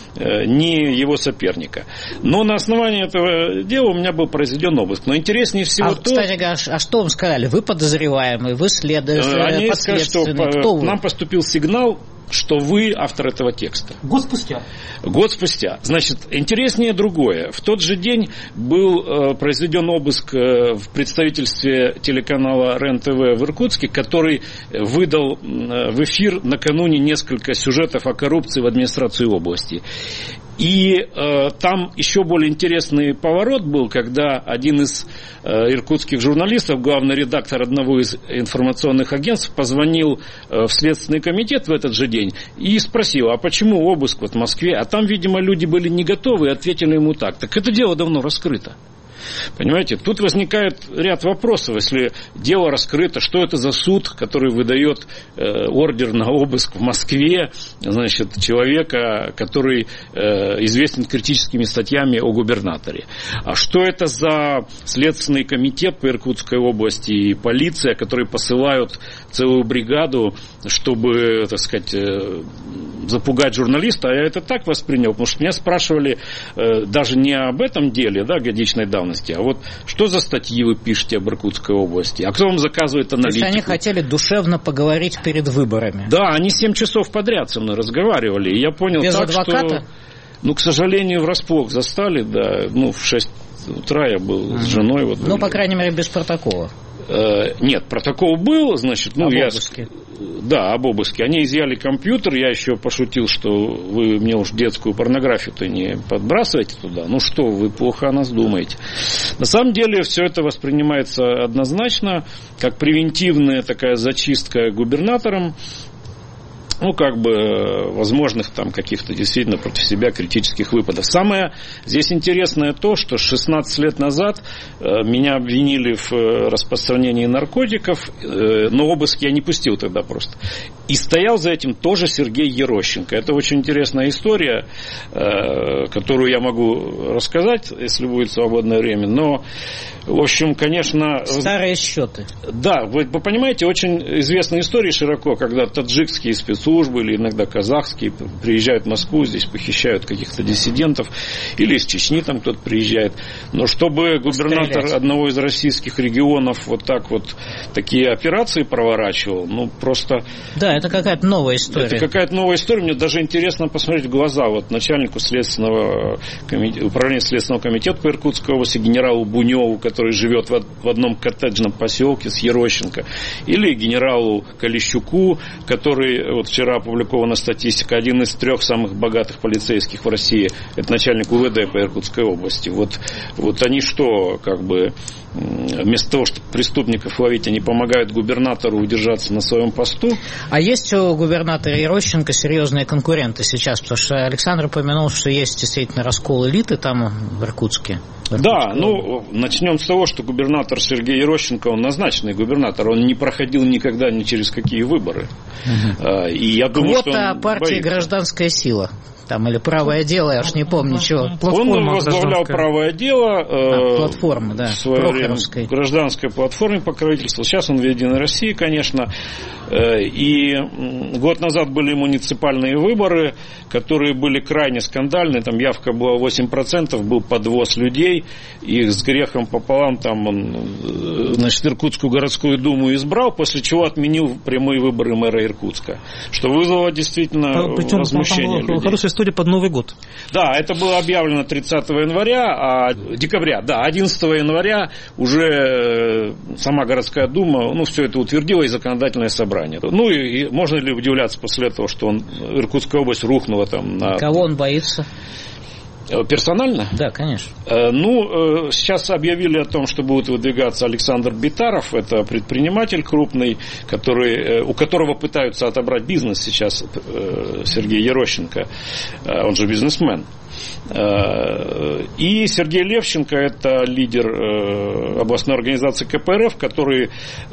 Speaker 4: ни его соперника. Но на основании этого дела у меня был произведен обыск. Но интереснее всего
Speaker 2: а,
Speaker 4: то...
Speaker 2: Кстати, а, а что вам сказали? Вы подозреваемый, вы следуете,
Speaker 4: Они сказали, что по, нам поступил сигнал, что вы автор этого текста.
Speaker 3: Год спустя.
Speaker 4: Год спустя. Значит, интереснее другое. В тот же день был э, произведен обыск э, в представительстве телеканала РЕН-ТВ в Иркутске, который выдал э, в эфир накануне несколько сюжетов о коррупции в администрации области. И э, там еще более интересный поворот был, когда один из э, иркутских журналистов, главный редактор одного из информационных агентств, позвонил э, в Следственный комитет в этот же день и спросил, а почему обыск вот в Москве? А там, видимо, люди были не готовы и ответили ему так. Так это дело давно раскрыто. Понимаете, тут возникает ряд вопросов. Если дело раскрыто, что это за суд, который выдает э, ордер на обыск в Москве, значит, человека, который э, известен критическими статьями о губернаторе. А что это за Следственный комитет по Иркутской области и полиция, которые посылают целую бригаду, чтобы, так сказать, э, запугать журналиста? А я это так воспринял, потому что меня спрашивали э, даже не об этом деле, да, годичной давности, а вот что за статьи вы пишете об Иркутской области? А кто вам заказывает аналитику?
Speaker 2: То есть они хотели душевно поговорить перед выборами?
Speaker 4: Да, они семь часов подряд со мной разговаривали. И я понял
Speaker 2: Без
Speaker 4: так,
Speaker 2: адвоката?
Speaker 4: что... Ну, к сожалению, врасплох застали, да. Ну, в шесть утра я был с женой. Вот,
Speaker 2: ну, по крайней мере, без протокола.
Speaker 4: Нет, протокол был, значит, ну,
Speaker 2: об
Speaker 4: я...
Speaker 2: обыске.
Speaker 4: Да, об обыске. Они изъяли компьютер, я еще пошутил, что вы мне уж детскую порнографию-то не подбрасываете туда. Ну что, вы плохо о нас думаете. На самом деле, все это воспринимается однозначно как превентивная такая зачистка губернатором, ну, как бы, возможных там каких-то действительно против себя критических выпадов. Самое здесь интересное то, что шестнадцать лет назад э, меня обвинили в э, распространении наркотиков, э, но обыск я не пустил тогда просто. И стоял за этим тоже Сергей Ерощенко. Это очень интересная история, э, которую я могу рассказать, если будет свободное время, но, в общем, конечно...
Speaker 2: Старые счеты.
Speaker 4: Да, вы, вы понимаете, очень известная история широко, когда таджикские спецслужбы службы или иногда казахские приезжают в Москву, здесь похищают каких-то диссидентов, или из Чечни там кто-то приезжает. Но чтобы губернатор Стрелять. одного из российских регионов вот так вот такие операции проворачивал, ну просто...
Speaker 2: Да, это какая-то новая история.
Speaker 4: Это какая-то новая история. Мне даже интересно посмотреть в глаза вот начальнику следственного комитета, управления Следственного комитета по Иркутской области, генералу Буневу, который живет в одном коттеджном поселке с Ерощенко, или генералу Колещуку, который вот вчера опубликована статистика, один из трех самых богатых полицейских в России, это начальник УВД по Иркутской области. Вот, вот они что, как бы, вместо того, чтобы преступников ловить, они помогают губернатору удержаться на своем посту.
Speaker 2: А есть у губернатора Ерощенко серьезные конкуренты сейчас? Потому что Александр упомянул, что есть действительно раскол элиты там в Иркутске.
Speaker 4: Да, ну, начнем с того, что губернатор Сергей Ерощенко, он назначенный губернатор, он не проходил никогда ни через какие выборы. Угу. И я думаю,
Speaker 2: Квота
Speaker 4: что он
Speaker 2: партии
Speaker 4: боится.
Speaker 2: «Гражданская сила». Там, или «Правое дело», я уж не помню, чего.
Speaker 4: Он возглавлял «Правое дело».
Speaker 2: А, платформа, да,
Speaker 4: в свое время в гражданской платформе покровительства. Сейчас он в «Единой России», конечно. И год назад были муниципальные выборы, которые были крайне скандальные. Там явка была восемь процентов, был подвоз людей. Их с грехом пополам там он, значит, Иркутскую городскую думу избрал, после чего отменил прямые выборы мэра Иркутска. Что вызвало действительно
Speaker 3: Причем,
Speaker 4: возмущение людей.
Speaker 3: Хорошая история под Новый год.
Speaker 4: Да, это было объявлено тридцатого января, а декабря, да, одиннадцатого января уже сама городская дума, ну, все это утвердила и законодательное собрание. Ну, и, и можно ли удивляться после этого, что он, Иркутская область рухнула там на...
Speaker 2: Кого он боится?
Speaker 4: Персонально?
Speaker 2: Да, конечно.
Speaker 4: Ну, сейчас объявили о том, что будет выдвигаться Александр Битаров. Это предприниматель крупный, который, у которого пытаются отобрать бизнес сейчас Сергей Ерощенко. Он же бизнесмен. И Сергей Левченко, это лидер областной организации ка пэ эр эф, который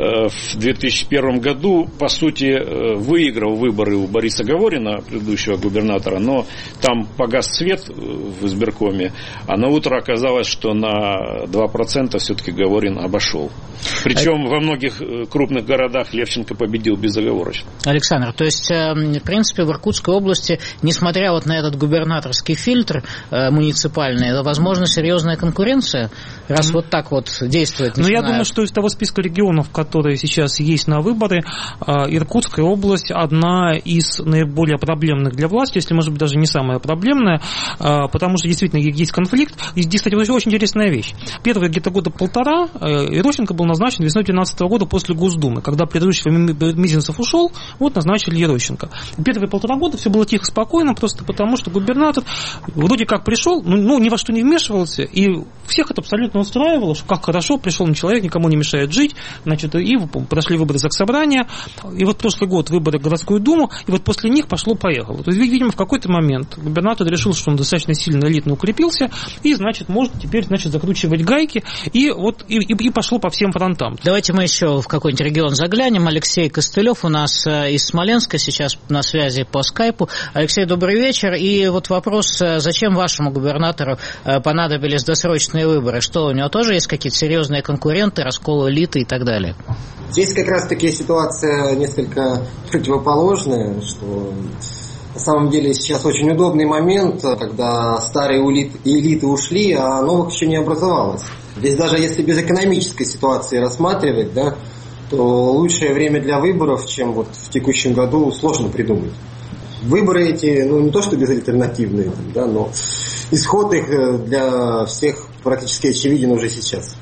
Speaker 4: в две тысячи первом году, по сути, выиграл выборы у Бориса Говорина, предыдущего губернатора, но там погас свет в избиркоме, а на утро оказалось, что на два процента все-таки Говорин обошел. Причем во многих крупных городах Левченко победил безоговорочно.
Speaker 2: Александр, то есть, в принципе, в Иркутской области, несмотря вот на этот губернаторский фильтр муниципальный, это, возможно, серьезная конкуренция, раз mm. вот так вот действует.
Speaker 3: Но я думаю, что из того списка регионов, которые сейчас есть на выборы, Иркутская область одна из наиболее проблемных для власти, если, может быть, даже не самая проблемная, потому что действительно есть конфликт. И здесь, кстати, очень интересная вещь. Первые где-то года полтора Ерощенко был назначен весной две тысячи двенадцатого года после Госдумы, когда предыдущий Мизинцев ушел, вот назначили Ерощенко. Первые полтора года все было тихо, спокойно, просто потому что губернатор вроде как пришел, ну, ну ни во что не вмешивался, и всех это абсолютно устраивало, что как хорошо, пришел на человек, никому не мешает жить, значит, и прошли выборы Заксобрания, и вот прошлый год выборы в городскую думу, и вот после них пошло-поехало. То есть, видимо, в какой-то момент губернатор решил, что он достаточно сильно элитно укрепился, и, значит, может теперь, значит, закручивать гайки, и вот, и, и, и пошло по всем фронтам.
Speaker 2: Давайте мы еще в какой-нибудь регион заглянем. Алексей Костылев у нас из Смоленска, сейчас на связи по скайпу. Алексей, добрый вечер, и вот вопрос, зачем вашему губернатору понадобились досрочные выборы? Что, у него тоже есть какие-то серьезные конкуренты, раскол элиты и так далее?
Speaker 6: Здесь как раз-таки ситуация несколько противоположная, что на самом деле сейчас очень удобный момент, когда старые элиты ушли, а новых еще не образовалось. Здесь даже если без экономической ситуации рассматривать, да, то лучшее время для выборов, чем вот в текущем году, сложно придумать. Выборы эти, ну не то что безальтернативные, да, но исход их для всех практически очевиден уже сейчас.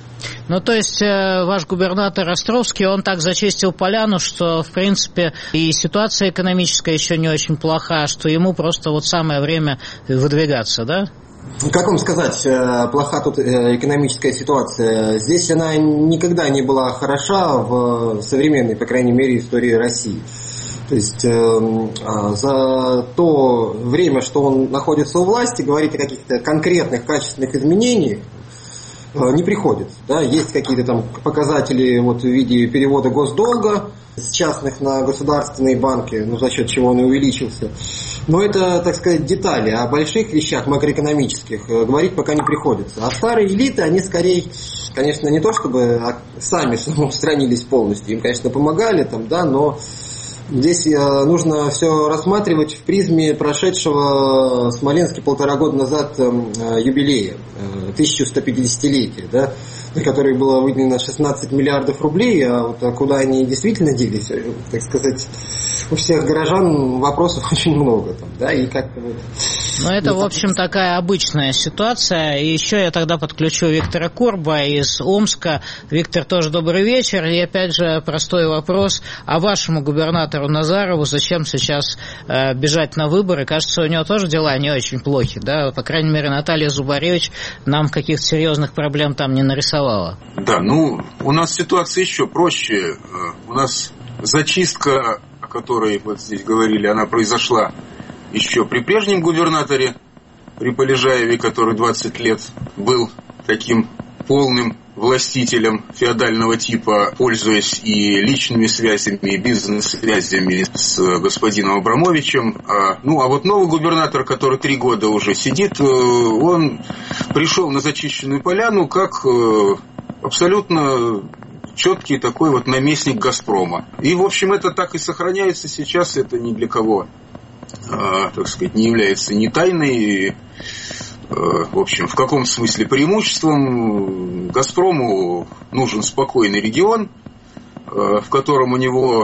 Speaker 2: Ну, то есть э, ваш губернатор Островский, он так зачистил поляну, что, в принципе, и ситуация экономическая еще не очень плоха, что ему просто вот самое время выдвигаться, да?
Speaker 6: Как вам сказать, плоха тут экономическая ситуация? Здесь она никогда не была хороша в современной, по крайней мере, истории России. То есть э, за то время, что он находится у власти, говорить о каких-то конкретных качественных изменениях э, не приходится. Да? Есть какие-то там показатели вот, в виде перевода госдолга с частных на государственные банки, ну, за счет чего он и увеличился. Но это, так сказать, детали. О больших вещах макроэкономических говорить пока не приходится. А старые элиты, они скорее, конечно, не то чтобы сами самоустранились полностью. Им, конечно, помогали, там, да, но здесь нужно все рассматривать в призме прошедшего в Смоленске полтора года назад юбилея, тысяча сто пятидесятилетия, да, на который было выделено шестнадцать миллиардов рублей, а вот куда они действительно делись, так сказать, у всех горожан вопросов очень много. Там, да, и как вот...
Speaker 2: Ну, это, в общем, такая обычная ситуация. И еще я тогда подключу Виктора Курба из Омска. Виктор, тоже добрый вечер. И опять же простой вопрос. А вашему губернатору Назарову зачем сейчас э, бежать на выборы? Кажется, у него тоже дела не очень плохи, да? По крайней мере, Наталья Зубаревич нам каких-то серьезных проблем там не нарисовала.
Speaker 7: Да, ну, у нас ситуация еще проще. У нас зачистка, о которой вот здесь говорили, она произошла еще при прежнем губернаторе, при Полежаеве, который двадцать лет был таким полным властителем феодального типа, пользуясь и личными связями, и бизнес-связями с господином Абрамовичем. Ну, а вот новый губернатор, который три года уже сидит, он пришел на зачищенную поляну как абсолютно четкий такой вот наместник «Газпрома». И, в общем, это так и сохраняется сейчас, это ни для кого, так сказать, не является ни тайной. В общем, в каком смысле преимуществом? «Газпрому» нужен спокойный регион, в котором у него,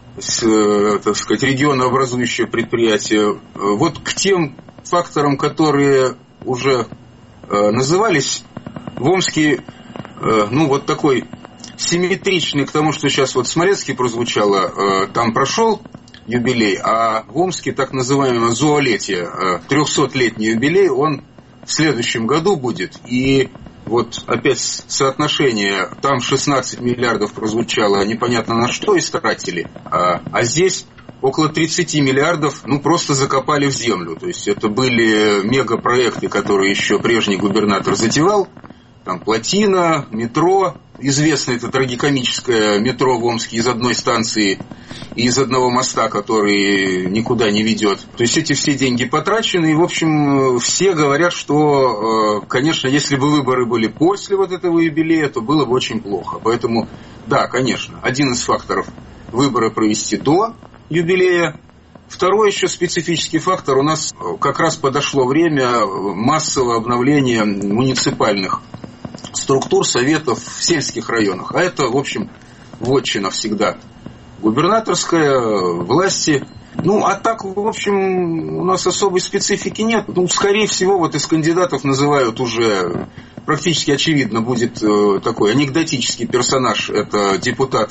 Speaker 7: так сказать, регионообразующее предприятие. Вот к тем факторам, которые уже назывались, в Омске, ну, вот такой симметричный к тому, что сейчас вот в Смоленске прозвучало, там прошел юбилей, а в Омске так называемое зоолетие, трехсотлетний юбилей, он в следующем году будет. И вот опять соотношение, там шестнадцать миллиардов прозвучало, непонятно на что истратили, а, а здесь около тридцать миллиардов, ну, просто закопали в землю. То есть это были мегапроекты, которые еще прежний губернатор затевал. Там плотина, метро, известно это трагикомическое метро в Омске из одной станции и из одного моста, который никуда не ведет. То есть эти все деньги потрачены, и, в общем, все говорят, что, конечно, если бы выборы были после вот этого юбилея, то было бы очень плохо. Поэтому, да, конечно, один из факторов – выборы провести до юбилея. Второй еще специфический фактор – у нас как раз подошло время массового обновления муниципальных структур, советов в сельских районах. А это, в общем, вотчина всегда губернаторская, власти. Ну, а так, в общем, у нас особой специфики нет. Ну, скорее всего, вот из кандидатов называют уже, практически очевидно, будет такой анекдотический персонаж. Это депутат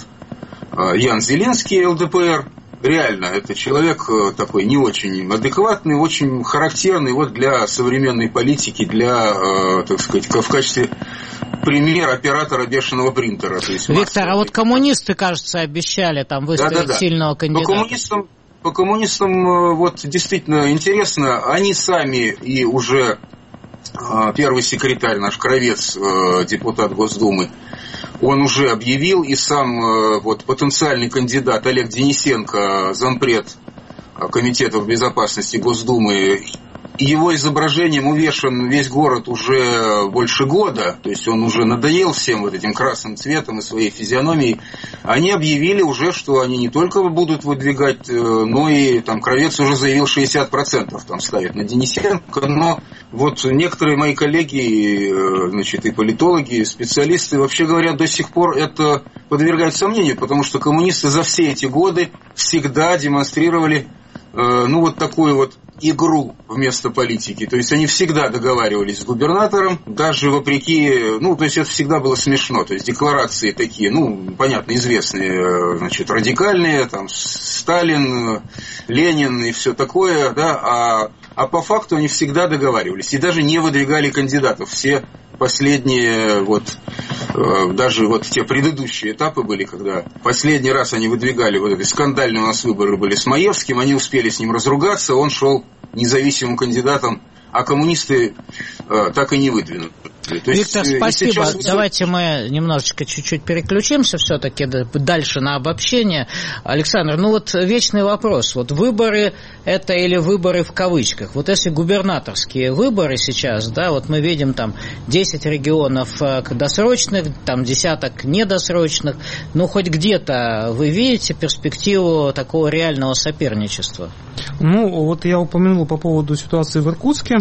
Speaker 7: Ян Зеленский, эл дэ пэ эр. Реально, это человек такой не очень адекватный, очень характерный вот для современной политики, для, так сказать, в качестве примера оператора бешеного принтера. То есть
Speaker 2: Виктор, массовый. А вот коммунисты, кажется, обещали там выставить да, да, да. сильного кандидата.
Speaker 7: По коммунистам, по коммунистам вот действительно интересно, они сами и уже первый секретарь, наш Кравец, депутат Госдумы, он уже объявил, и сам вот, потенциальный кандидат Олег Денисенко, зампред Комитетов безопасности Госдумы, его изображением увешан весь город уже больше года, то есть он уже надоел всем вот этим красным цветом и своей физиономией. Они объявили уже, что они не только будут выдвигать, но и там Кравец уже заявил шестьдесят процентов там ставит на Денисенко, но вот некоторые мои коллеги, значит, и политологи, и специалисты, вообще говорят, до сих пор это подвергают сомнению, потому что коммунисты за все эти годы всегда демонстрировали, ну, вот такую вот игру вместо политики. То есть они всегда договаривались с губернатором, даже вопреки, ну, то есть это всегда было смешно. То есть декларации такие, ну, понятно, известные, значит, радикальные, там, Сталин, Ленин и все такое, да, а, а по факту они всегда договаривались и даже не выдвигали кандидатов. Все последние, вот, даже вот те предыдущие этапы были, когда последний раз они выдвигали, вот эти скандальные у нас выборы были с Маевским, они успели с ним разругаться, он шел независимым кандидатом, а коммунисты э, так и не выдвинули. То
Speaker 2: Виктор,
Speaker 7: есть,
Speaker 2: спасибо.
Speaker 7: сейчас...
Speaker 2: Давайте мы немножечко чуть-чуть переключимся все-таки дальше на обобщение. Александр, ну вот вечный вопрос. Вот выборы это или выборы в кавычках? Вот если губернаторские выборы сейчас, да, вот мы видим там десять регионов досрочных, там десяток недосрочных, ну хоть где-то вы видите перспективу такого реального соперничества?
Speaker 3: Ну, вот я упомянул по поводу ситуации в Иркутске.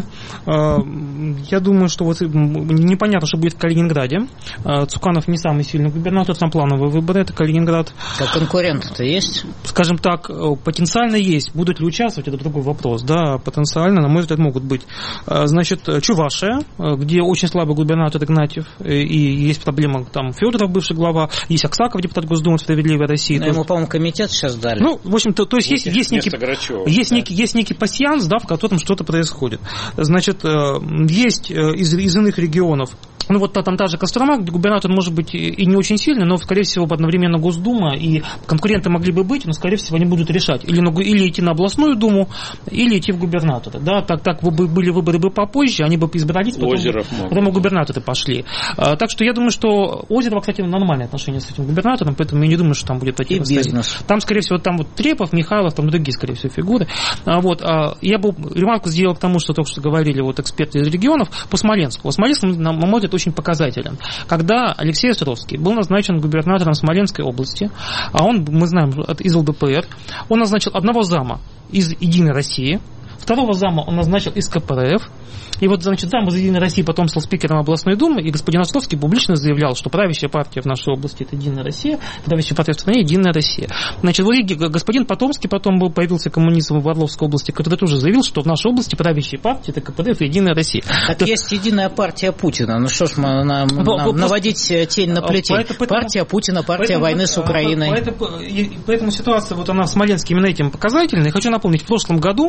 Speaker 3: Я думаю, что вот непонятно, что будет в Калининграде. Цуканов не самый сильный губернатор, там плановые выборы, это Калининград.
Speaker 2: Как конкуренты-то есть?
Speaker 3: Скажем так, потенциально есть. Будут ли участвовать, это другой вопрос. Да, потенциально, на мой взгляд, могут быть. Значит, Чувашия, где очень слабый губернатор Игнатьев, и есть проблема, там Федоров, бывший глава, есть Аксаков, депутат Госдумы «Справедливой России».
Speaker 2: Но ему, по-моему, комитет сейчас дали.
Speaker 3: Ну, в общем-то, то есть есть, есть некий... Есть, да. некий, есть некий пассианс, да, в котором что-то происходит. Значит, есть из, из иных регионов, ну вот там та же Кострома, где губернатор может быть и не очень сильный, но, скорее всего, одновременно Госдума, и конкуренты могли бы быть, но, скорее всего, они будут решать. Или, на, или идти на областную думу, или идти в губернатора. Да, так, так были выборы бы попозже, они бы избрались, потом, потом губернаторы пошли. А, так что я думаю, что Озерова, кстати, нормальные отношения с этим губернатором, поэтому я не думаю, что там будет противостояние. Там, скорее всего, там вот Трепов, Михайлов, там другие, скорее всего, фигуры. А, вот, а, я бы ремарку сделал к тому, что только что говорили вот эксперты из регионов, по Смоленску. Смоленск, на мой взгляд, очень показателен. Когда Алексей Островский был назначен губернатором Смоленской области, а он, мы знаем, из ЛДПР, он назначил одного зама из «Единой России», второго зама он назначил из КПРФ. И вот, значит, зам из «Единой России» потом стал спикером областной думы, и господин Островский публично заявлял, что правящая партия в нашей области – это «Единая Россия», правящая партия в стране – «Единая Россия». Значит, господин Потомский потом был, появился коммунистом в Орловской области, который тоже заявил, что в нашей области правящая партия – это КПРФ и «Единая Россия».
Speaker 2: Так это... есть «Единая партия Путина». Ну что ж, мы на, на, наводить тень на плетень. Поэтому, партия Путина, партия поэтому, войны с Украиной.
Speaker 3: Поэтому, поэтому ситуация вот она в Смоленске именно этим показательна. Я хочу напомнить, в прошлом году,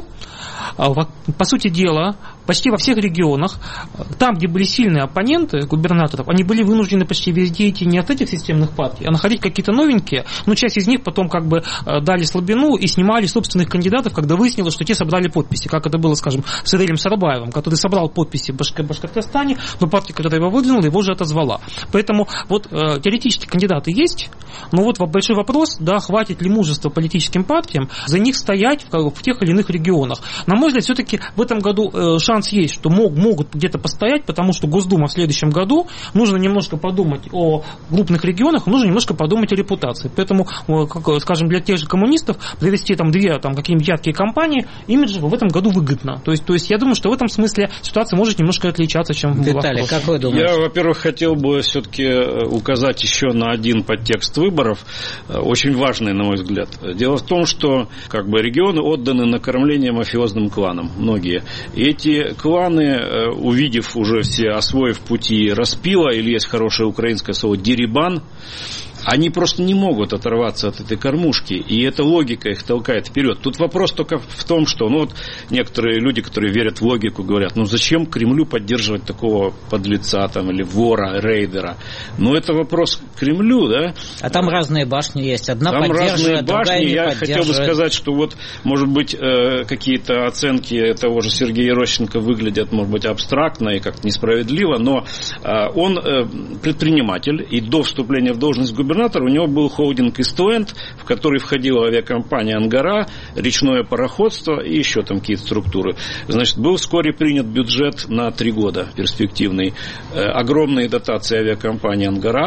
Speaker 3: по сути дела, почти во всех регионах, там, где были сильные оппоненты губернаторов, они были вынуждены почти везде идти не от этих системных партий, а находить какие-то новенькие, но часть из них потом как бы дали слабину и снимали собственных кандидатов, когда выяснилось, что те собрали подписи, как это было, скажем, с Ирелем Сарбаевым, который собрал подписи в Башкортостане, но партия, которая его выдвинула, его же отозвала. Поэтому вот теоретически кандидаты есть, но вот большой вопрос, да, хватит ли мужества политическим партиям за них стоять в, в тех или иных регионах. На мой взгляд, все-таки в этом году шанс есть, что мог, могут где-то постоять, потому что Госдума в следующем году нужно немножко подумать о крупных регионах, нужно немножко подумать о репутации. Поэтому, как, скажем, для тех же коммунистов провести там две там, какие-нибудь яркие кампании имиджево в этом году выгодно. То есть, то есть я думаю, что в этом смысле ситуация может немножко отличаться, чем в
Speaker 2: Виталий, как вы думаете?
Speaker 4: Я, во-первых, хотел бы все-таки указать еще на один подтекст выборов, очень важный, на мой взгляд. Дело в том, что как бы регионы отданы на кормление мафиозным кланам, многие. И эти кланы, увидев уже все, освоив пути распила, или есть хорошее украинское слово «дерибан», они просто не могут оторваться от этой кормушки, и эта логика их толкает вперед. Тут вопрос только в том, что ну, вот некоторые люди, которые верят в логику, говорят, ну зачем Кремлю поддерживать такого подлеца там, или вора, рейдера? Ну это вопрос к Кремлю, да?
Speaker 2: А там разные башни есть, одна
Speaker 4: там
Speaker 2: поддерживает, другая не
Speaker 4: Я
Speaker 2: поддерживает.
Speaker 4: хотел бы сказать, что вот, может быть, какие-то оценки того же Сергея Ерощенко выглядят, может быть, абстрактно и как-то несправедливо, но он предприниматель, и до вступления в должность губернатора у него был холдинг «Истленд», в который входила авиакомпания «Ангара», речное пароходство и еще там какие-то структуры. Значит, был вскоре принят бюджет на три года перспективный. Огромные дотации авиакомпании «Ангара».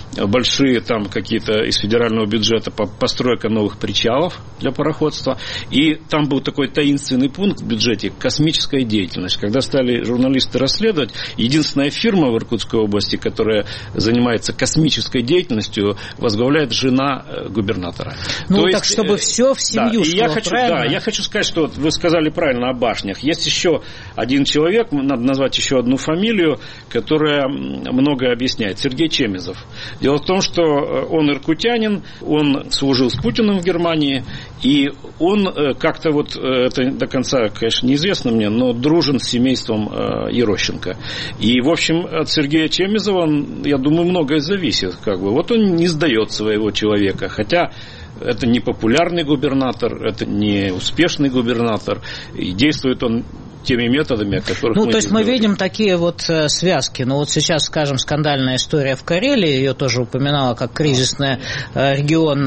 Speaker 4: большие там какие-то из федерального бюджета постройка новых причалов для пароходства. И там был такой таинственный пункт в бюджете – космическая деятельность. Когда стали журналисты расследовать, единственная фирма в Иркутской области, которая занимается космической деятельностью, возглавляет жена губернатора.
Speaker 2: Ну,
Speaker 4: То
Speaker 2: так
Speaker 4: есть,
Speaker 2: чтобы все в семью
Speaker 4: да,
Speaker 2: шло,
Speaker 4: и я хочу,
Speaker 2: правильно?
Speaker 4: Да, я хочу сказать, что вот вы сказали правильно о башнях. Есть еще один человек, надо назвать еще одну фамилию, которая многое объясняет. Сергей Чемезов. Дело в том, что он иркутянин, он служил с Путиным в Германии, и он как-то вот, это до конца, конечно, неизвестно мне, но дружен с семейством Ерощенко. И, в общем, от Сергея Чемезова, я думаю, многое зависит. Как бы. Вот он не сдает своего человека, хотя это не популярный губернатор, это не успешный губернатор, и действует он теми методами, о которых
Speaker 2: ну,
Speaker 4: мы
Speaker 2: то есть мы
Speaker 4: говорим.
Speaker 2: видим такие вот э, связки. Ну, вот сейчас, скажем, скандальная история в Карелии, ее тоже упоминала как кризисный э, регион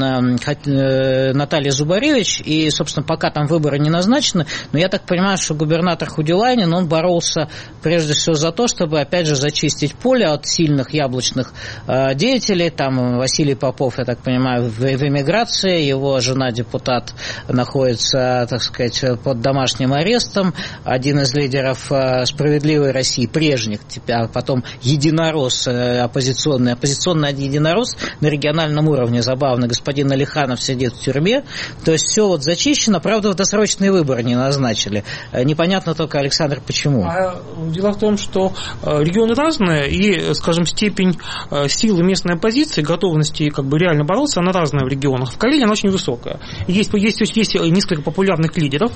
Speaker 2: э, Наталья Зубаревич, и, собственно, пока там выборы не назначены, но я так понимаю, что губернатор Худилайнин, он боролся прежде всего за то, чтобы, опять же, зачистить поле от сильных яблочных э, деятелей. Там Василий Попов, я так понимаю, в, в эмиграции, его жена-депутат находится, так сказать, под домашним арестом. Один один из лидеров «Справедливой России», прежних, а потом единорос, оппозиционный, оппозиционный единорос на региональном уровне, забавно, господин Алиханов сидит в тюрьме, то есть все вот зачищено, правда, в досрочные выборы не назначили. Непонятно только, Александр, почему.
Speaker 3: А дело в том, что регионы разные, и, скажем, степень силы местной оппозиции, готовности как бы реально бороться, она разная в регионах. В Карелии она очень высокая. Есть, есть, есть несколько популярных лидеров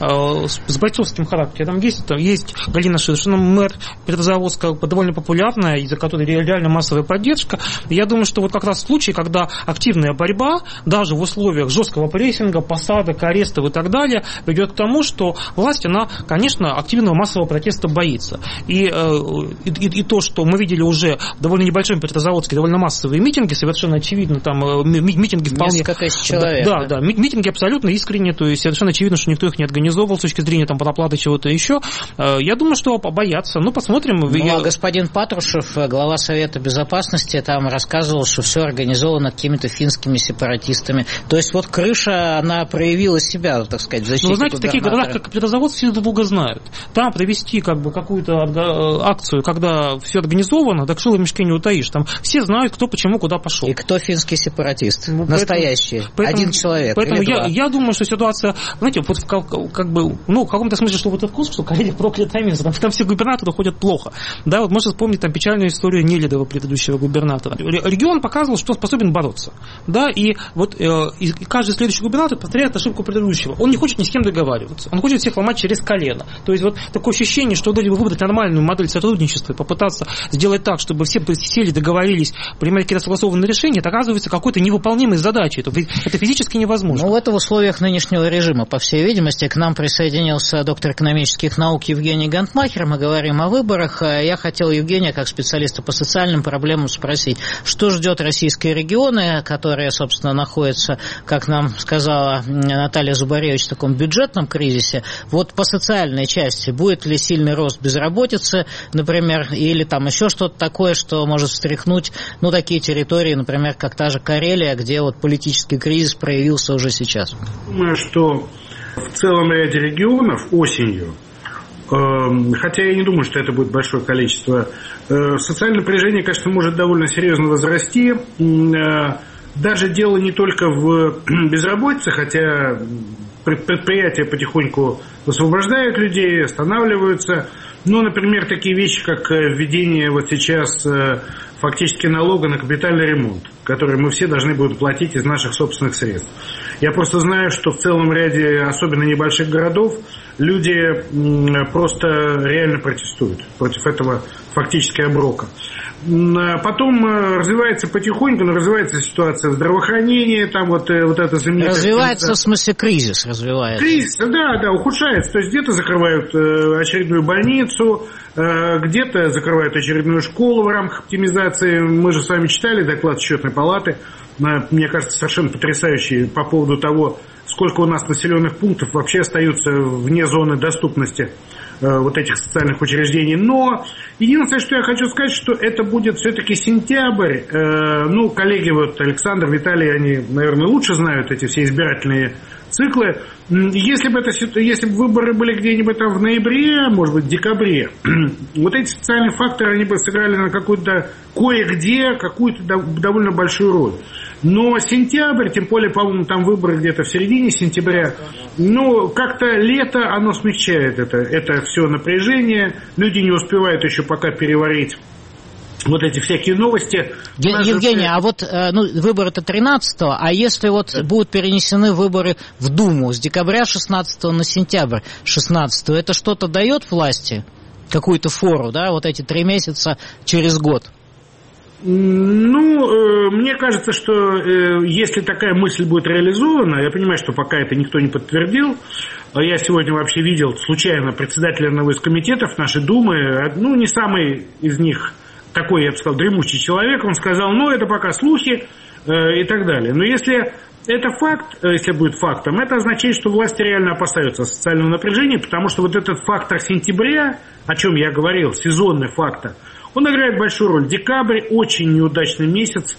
Speaker 3: с бойцовским характером. Есть, там есть Галина Шишина, мэр Петрозаводска, довольно популярная, из-за которой реально массовая поддержка. Я думаю, что вот как раз в случае, когда активная борьба, даже в условиях жесткого прессинга, посадок, арестов и так далее, ведет к тому, что власть, она, конечно, активного массового протеста боится. И, и, и то, что мы видели уже в довольно небольшом Петрозаводске, довольно массовые митинги, совершенно очевидно, там митинги вполне...
Speaker 2: Несколько тысяч человек.
Speaker 3: Да, да, да, митинги абсолютно искренние, то есть совершенно очевидно, что никто их не организовывал с точки зрения там, проплаты чего-то еще. Я думаю, что боятся. Ну, посмотрим.
Speaker 2: Ну,
Speaker 3: Я...
Speaker 2: а господин Патрушев, глава Совета Безопасности, там рассказывал, что все организовано какими-то финскими сепаратистами. То есть вот крыша, она проявила себя, так сказать, в защите.
Speaker 3: Ну, вы знаете, в таких городах, как Петрозаводск, все друг друга знают. Там провести как бы какую-то акцию, когда все организовано, так шило в мешке не утаишь. Там все знают, кто почему куда пошел.
Speaker 2: И кто финский сепаратист?
Speaker 3: Ну,
Speaker 2: настоящий.
Speaker 3: Поэтому,
Speaker 2: один человек.
Speaker 3: Поэтому я, я думаю, что ситуация, знаете, вот как, как бы, ну, в каком-то смысле, что вот этот вкус, что Карелия проклятое место, там, там все губернаторы ходят плохо. Да, вот можно вспомнить там печальную историю Нелидова, предыдущего губернатора. Регион показывал, что способен бороться. Да, и вот э, и каждый следующий губернатор повторяет ошибку предыдущего. Он не хочет ни с кем договариваться. Он хочет всех ломать через колено. То есть вот такое ощущение, что вроде бы выбрать нормальную модель сотрудничества и попытаться сделать так, чтобы все сели, договорились, принимать какие-то согласованные решения, это оказывается какой-то невыполнимой задачей. Это, это физически невозможно.
Speaker 2: Ну, это в условиях нынешнего режима, по всей видимости. К нам присоединился доктор экономических наук Евгений Гантмахер. Мы говорим о выборах. Я хотел Евгения, как специалиста по социальным проблемам, спросить, что ждет российские регионы, которые, собственно, находятся, как нам сказала Наталья Зубаревич, в таком бюджетном кризисе. Вот по социальной части будет ли сильный рост безработицы, например, или там еще что-то такое, что может встряхнуть, ну, такие территории, например, как та же Карелия, где вот политический кризис проявился уже сейчас?
Speaker 8: Думаю, что в целом ряде регионов осенью, хотя я не думаю, что это будет большое количество, социальное напряжение, конечно, может довольно серьезно возрасти. Даже дело не только в безработице, хотя предприятия потихоньку освобождают людей, останавливаются. Ну, например, такие вещи, как введение вот сейчас фактически налога на капитальный ремонт, который мы все должны будем платить из наших собственных средств. Я просто знаю, что в целом ряде, особенно небольших городов, люди просто реально протестуют против этого фактически оброка. Потом развивается потихоньку, но развивается ситуация в здравоохранении, там вот, вот это знаменитое...
Speaker 2: Развивается, в смысле, кризис развивается.
Speaker 8: Кризис, да, да, ухудшается. То есть где-то закрывают очередную больницу, где-то закрывают очередную школу в рамках оптимизации. Мы же с вами читали доклад Счетной палаты мне кажется, совершенно потрясающие по поводу того, сколько у нас населенных пунктов вообще остаются вне зоны доступности вот этих социальных учреждений. Но единственное, что я хочу сказать, что это будет все-таки сентябрь. Ну, коллеги, вот Александр, Виталий, они, наверное, лучше знают эти все избирательные циклы. Если бы, это, если бы выборы были где-нибудь там в ноябре, может быть, в декабре, вот эти социальные факторы, они бы сыграли на какую-то, кое-где, какую-то довольно большую роль. Но сентябрь, тем более, по-моему, там выборы где-то в середине сентября, ну, как-то лето, оно смягчает это, это все напряжение. Люди не успевают еще пока переварить вот эти всякие новости.
Speaker 2: Ге- Евгений, а вот ну, выборы-то тринадцатого, а если вот будут перенесены выборы в Думу с декабря шестнадцатого на сентябрь шестнадцатого, это что-то дает власти? Какую-то фору, да, вот эти три месяца через год?
Speaker 8: Ну, э, мне кажется, что э, если такая мысль будет реализована, я понимаю, что пока это никто не подтвердил, я сегодня вообще видел случайно председателя одного из комитетов нашей Думы, ну, не самый из них такой, я бы сказал, дремучий человек, он сказал, ну, это пока слухи э, и так далее. Но если это факт, если будет фактом, это означает, что власти реально опасаются социального напряжения, потому что вот этот фактор сентября, о чем я говорил, сезонный фактор, он играет большую роль. Декабрь очень неудачный месяц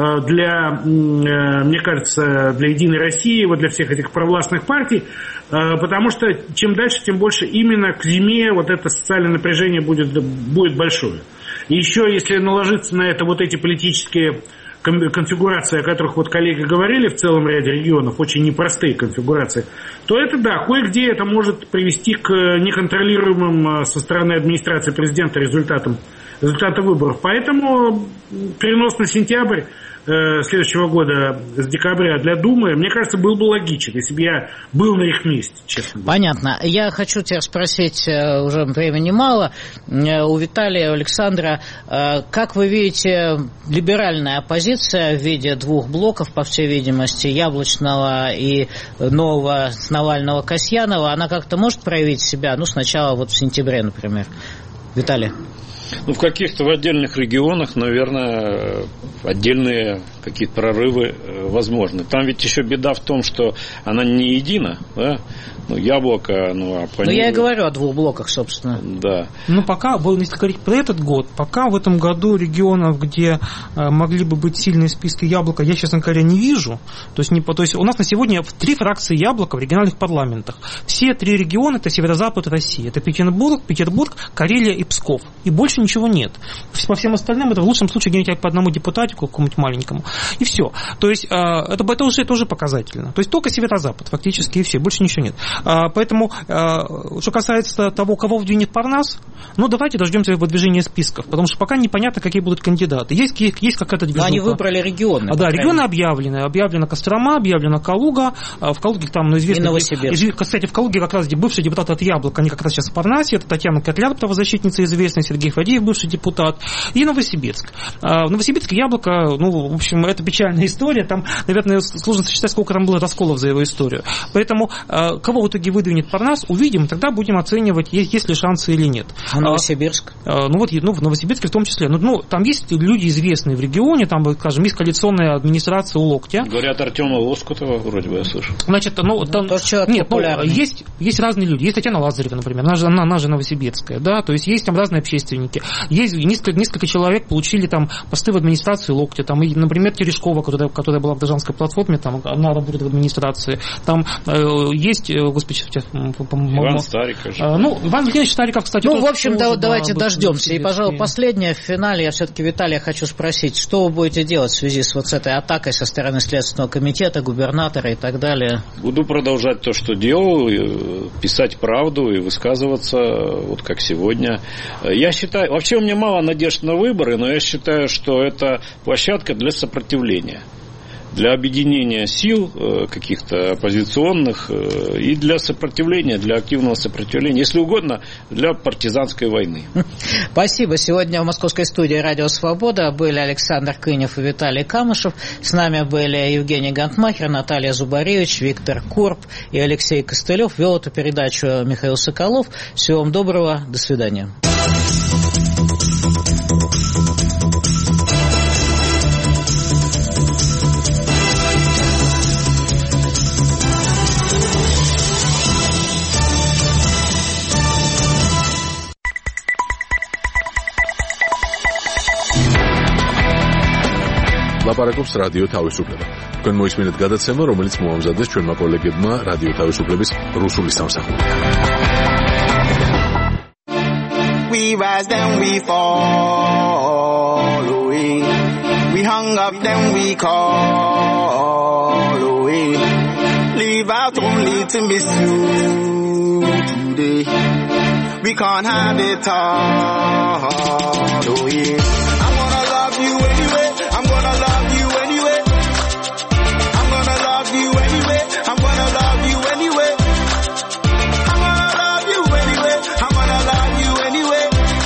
Speaker 8: для, мне кажется, для «Единой России», вот для всех этих провластных партий, потому что чем дальше, тем больше именно к зиме вот это социальное напряжение будет, будет большое. И еще, если наложиться на это вот эти политические конфигурации, о которых вот коллеги говорили в целом ряде регионов, очень непростые конфигурации, то это, да, кое-где это может привести к неконтролируемым со стороны администрации президента результатам результаты выборов. Поэтому перенос на сентябрь э, следующего года с декабря для Думы, мне кажется, был бы логичен, если бы я был на их месте, честно говоря.
Speaker 2: Понятно. Я хочу тебя спросить, уже времени мало, у Виталия, у Александра, как вы видите либеральная оппозиция в виде двух блоков, по всей видимости, Яблочного и нового Навального-Касьянова, она как-то может проявить себя, ну, сначала вот в сентябре, например? Виталий.
Speaker 4: Ну, в каких-то в отдельных регионах, наверное, отдельные какие-то прорывы возможны. Там ведь еще беда в том, что она не едина, да? Ну, Яблоко, ну, а по
Speaker 2: Ну, я и говорю о двух блоках, собственно.
Speaker 4: Да.
Speaker 3: Ну, пока, если говорить про этот год, пока в этом году регионов, где могли бы быть сильные списки Яблока, я, честно говоря, не вижу. То есть, не, то есть у нас на сегодня три фракции Яблока в региональных парламентах. Все три региона – это северо-запад России. Это Петербург, Петербург, Карелия и Псков. И больше ничего нет. По всем остальным это в лучшем случае где-нибудь по одному депутатику, какому-нибудь маленькому. И все. То есть, это, это уже тоже показательно. То есть, только северо-запад фактически, и все. Больше ничего нет. Поэтому, что касается того, кого выдвинет Парнас, ну, давайте дождемся выдвижения списков, потому что пока непонятно, какие будут кандидаты. Есть, есть какая-то движуха.
Speaker 2: Но они выбрали регионы.
Speaker 3: Да, регионы объявлены. Объявлена Кострома, объявлена Калуга. В Калуге там, ну, известно...
Speaker 2: И Новосибирск.
Speaker 3: Кстати, в Калуге как раз бывший депутат от Яблока, они как раз сейчас в Парнасе. Это Татьяна Котляр, правозащитница известная, Сергей Фадеев, бывший депутат. И Новосибирск. В Новосибирске Яблоко, ну, в общем, это печальная история. Там, наверное, сложно сосчитать, сколько там было расколов за его историю. Поэтому, кого в итоге выдвинет Парнас, увидим, тогда будем оценивать, есть, есть ли шансы или нет.
Speaker 2: А Новосибирск?
Speaker 3: А, ну вот, ну, в Новосибирске в том числе. Ну, ну, там есть люди известные в регионе, там, скажем, есть коалиционная администрация у Локтя.
Speaker 4: Говорят, Артема Лоскутова, вроде бы я слышу.
Speaker 3: Значит, ну, там...
Speaker 2: Тоже человек
Speaker 3: нет,
Speaker 2: популярный.
Speaker 3: Ну, есть, есть разные люди. Есть Татьяна Лазарева, например, она же, она, она же новосибирская, да, то есть есть там разные общественники. Есть несколько, несколько человек получили там посты в администрации Локтя, там, и, например, Терешкова, которая, которая была в Дожанской платформе, там, она работает в администрации. Там э, есть, господи, сейчас...
Speaker 4: Иван Стариков.
Speaker 3: А, ну, Иван Евгеньевич Стариков, кстати...
Speaker 2: Ну, в общем,
Speaker 3: тоже,
Speaker 2: да, давайте
Speaker 3: да,
Speaker 2: дождемся. И, пожалуй, последнее в финале. Я все-таки, Виталия, хочу спросить, что вы будете делать в связи с вот с этой атакой со стороны Следственного комитета, губернатора и так далее?
Speaker 4: Буду продолжать то, что делал, писать правду и высказываться, вот как сегодня. Я считаю... Вообще, у меня мало надежд на выборы, но я считаю, что это площадка для сопротивления. Для объединения сил каких-то оппозиционных и для сопротивления, для активного сопротивления, если угодно, для партизанской войны.
Speaker 2: Спасибо. Сегодня в московской студии «Радио Свобода» были Александр Кынев и Виталий Камышев. С нами были Евгений Гантмахер, Наталья Зубаревич, Виктор Корп и Алексей Костылев. Вел эту передачу Михаил Соколов. Всего вам доброго. До свидания.
Speaker 1: ლაპარაკობს რადიო თავისუფლება. თქვენ მოისმინეთ გადაცემა, რომელიც მოამზადეს ჩვენმა კოლეგებმა რადიო თავისუფლების რუსული სამსახურიდან.
Speaker 9: We rise, then we fall away. We hung up, then we call away. Leave out only to miss you today. We can't have it all away. I'm gonna love you anyway. I'm gonna love you anyway. I'm gonna love you anyway. I'm gonna love you anyway. I'm gonna love you anyway. I'm gonna love you anyway.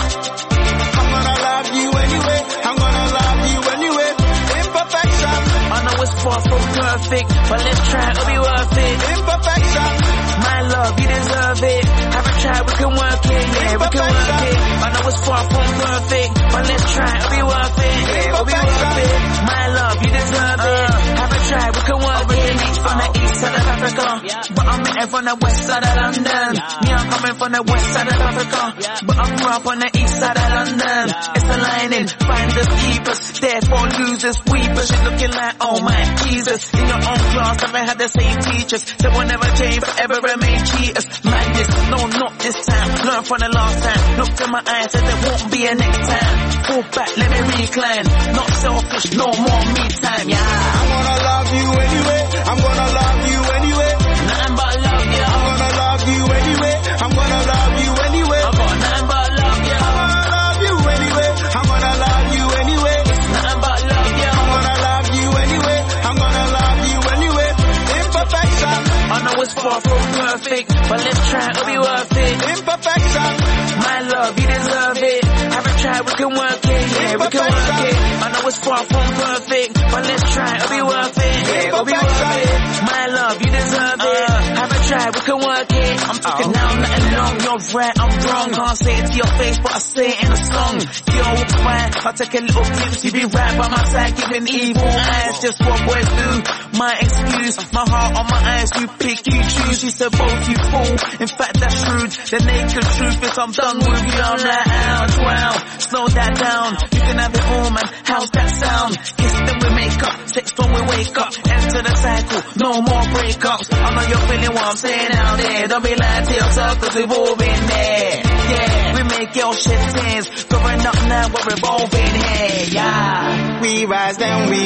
Speaker 9: I'm gonna love you anyway. I'm gonna love you anyway. Imperfection.
Speaker 10: I know it's far from perfect, but let's try to be worth it.
Speaker 9: Imperfection.
Speaker 10: My love, you deserve it. Haven't tried, we can work it, yeah, we can work it. I know it's far from perfect, but let's try to be worth it, yeah, we'll be worth it. My love, you deserve it. Haven't tried, we can work it. From the east side of Africa, but I'm in from the west side of London. Me, I'm coming from the west side of Africa, but I'm up on the east side of London. It's a lining, finders, keepers, therefore losers, weepers. You're looking like, oh my Jesus. In your own class, haven't had the same teachers. They will never change, forever remain cheaters. Madness, no, not this time. Learn from the last time. Looked in my eyes, said there won't be a next time. Fall back, let me recline. Not selfish, no more me time, yeah.
Speaker 9: I'm gonna love you anyway. I'm gonna love you anyway.
Speaker 10: Nothing but love, yeah.
Speaker 9: I'm gonna love you anyway. I'm gonna love you anyway.
Speaker 10: I got nothing but love, yeah.
Speaker 9: I'm gonna love you anyway. I'm gonna love you anyway.
Speaker 10: Nothing but love, yeah.
Speaker 9: I'm gonna love you anyway. I'm gonna love you anyway. Imperfection.
Speaker 10: I know it's far from perfect, but let's try to be worth it.
Speaker 9: Imperfection.
Speaker 10: My love, you deserve it. Haven't tried, we can work it, yeah, we can work it. I know it's far from perfect, but let's try to be worth it, yeah, we'll be worth it. My love, you deserve it. Haven't tried, we can work it. I'm talking now, nothing long, you're right, I'm wrong. Can't say it to your face, but I say it in a song. You're fine, I'll take a little glimpse, you be right by my side, giving evil eyes, just what boys do. My excuse, my heart on my eyes, you pick, you choose, you said both you fool. In fact, that's shrewd, the naked truth is I'm done with you, I'm like, ouch, wow. Slow that down, you can have it all, man, how's that sound? Kiss them we make up, sex when we wake up, enter the cycle, no more breakups. I know you're feeling what I'm saying out there, don't be lying to yourself cause we've all been there. Yeah, we make your shit tears, growing up now we're revolving here, yeah.
Speaker 9: We rise then we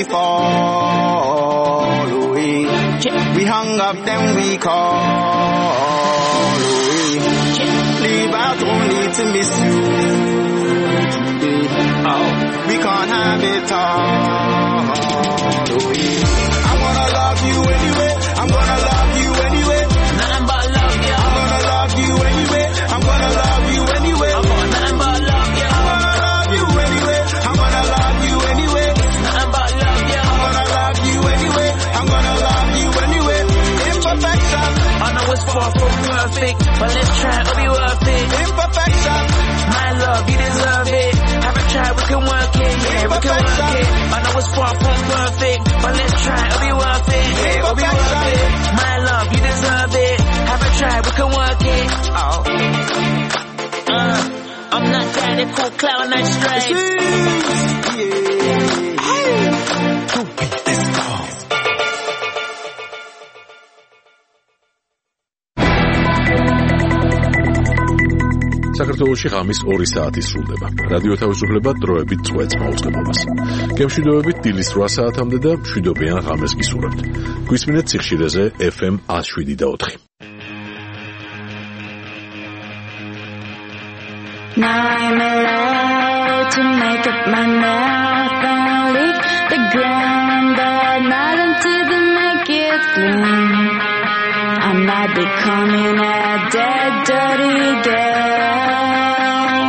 Speaker 9: fall away. We hung up then we call away. Leave out only to miss you today. Oh, we can't have it all away. I'm gonna love you anyway. I'm gonna love you anyway.
Speaker 10: Nothing but love, yeah.
Speaker 9: I'm gonna love you anyway. I'm gonna love you anyway.
Speaker 10: I got nothing but love, yeah.
Speaker 9: I'm gonna love you anyway. I'm gonna love you anyway.
Speaker 10: Nothing but love, yeah.
Speaker 9: I'm gonna love you anyway. I'm gonna love you anyway. Imperfection.
Speaker 10: I know it's far from perfect, but let's try to be worth it.
Speaker 9: Imperfection.
Speaker 10: My love, you deserve it. Haven't tried, we can work it, yeah, we can work it. I know it's far from perfect, but let's try to be worth it, yeah, we'll be worth it. My love, you deserve it. Haven't tried, we can work it. Oh. Uh, I'm not daddy, cool cloud night straight.
Speaker 9: Yeah. Hey. Let's go.
Speaker 1: საქართველოში ღამის ორი საათი სრულდება. რადიო თავისუფლება დროებით წვეთს მაუწყებლობას. გემშვიდობებით დილის რვა საათამდე და მშვიდობიან ღამეს გისურვებთ. გვისმინეთ სიხშირეზე ეფ ემ one oh seven point four.
Speaker 11: Now I'm allowed to make up my mouth and leave the ground, but not until they make it clean. I might be becoming a dead, dirty girl.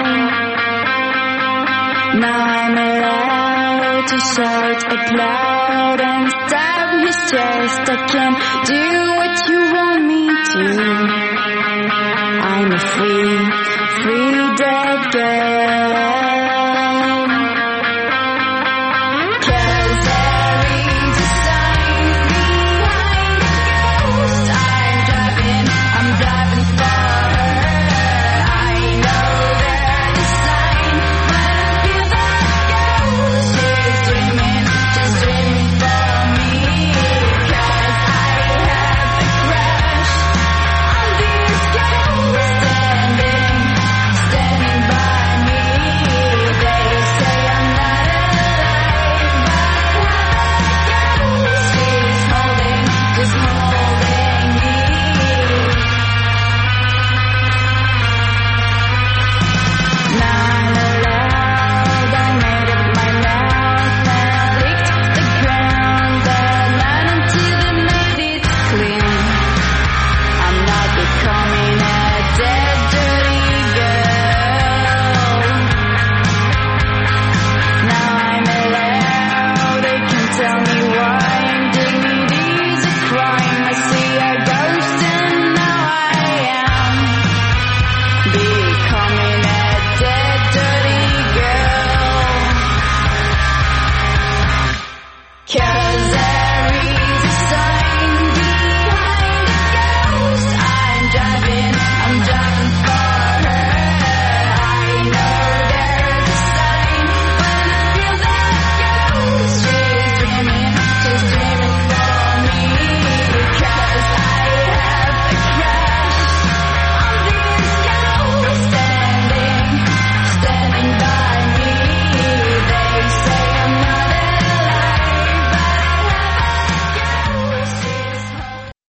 Speaker 11: Now I'm allowed to shout out loud and stab his chest. I can't do what you want me to. I'm a free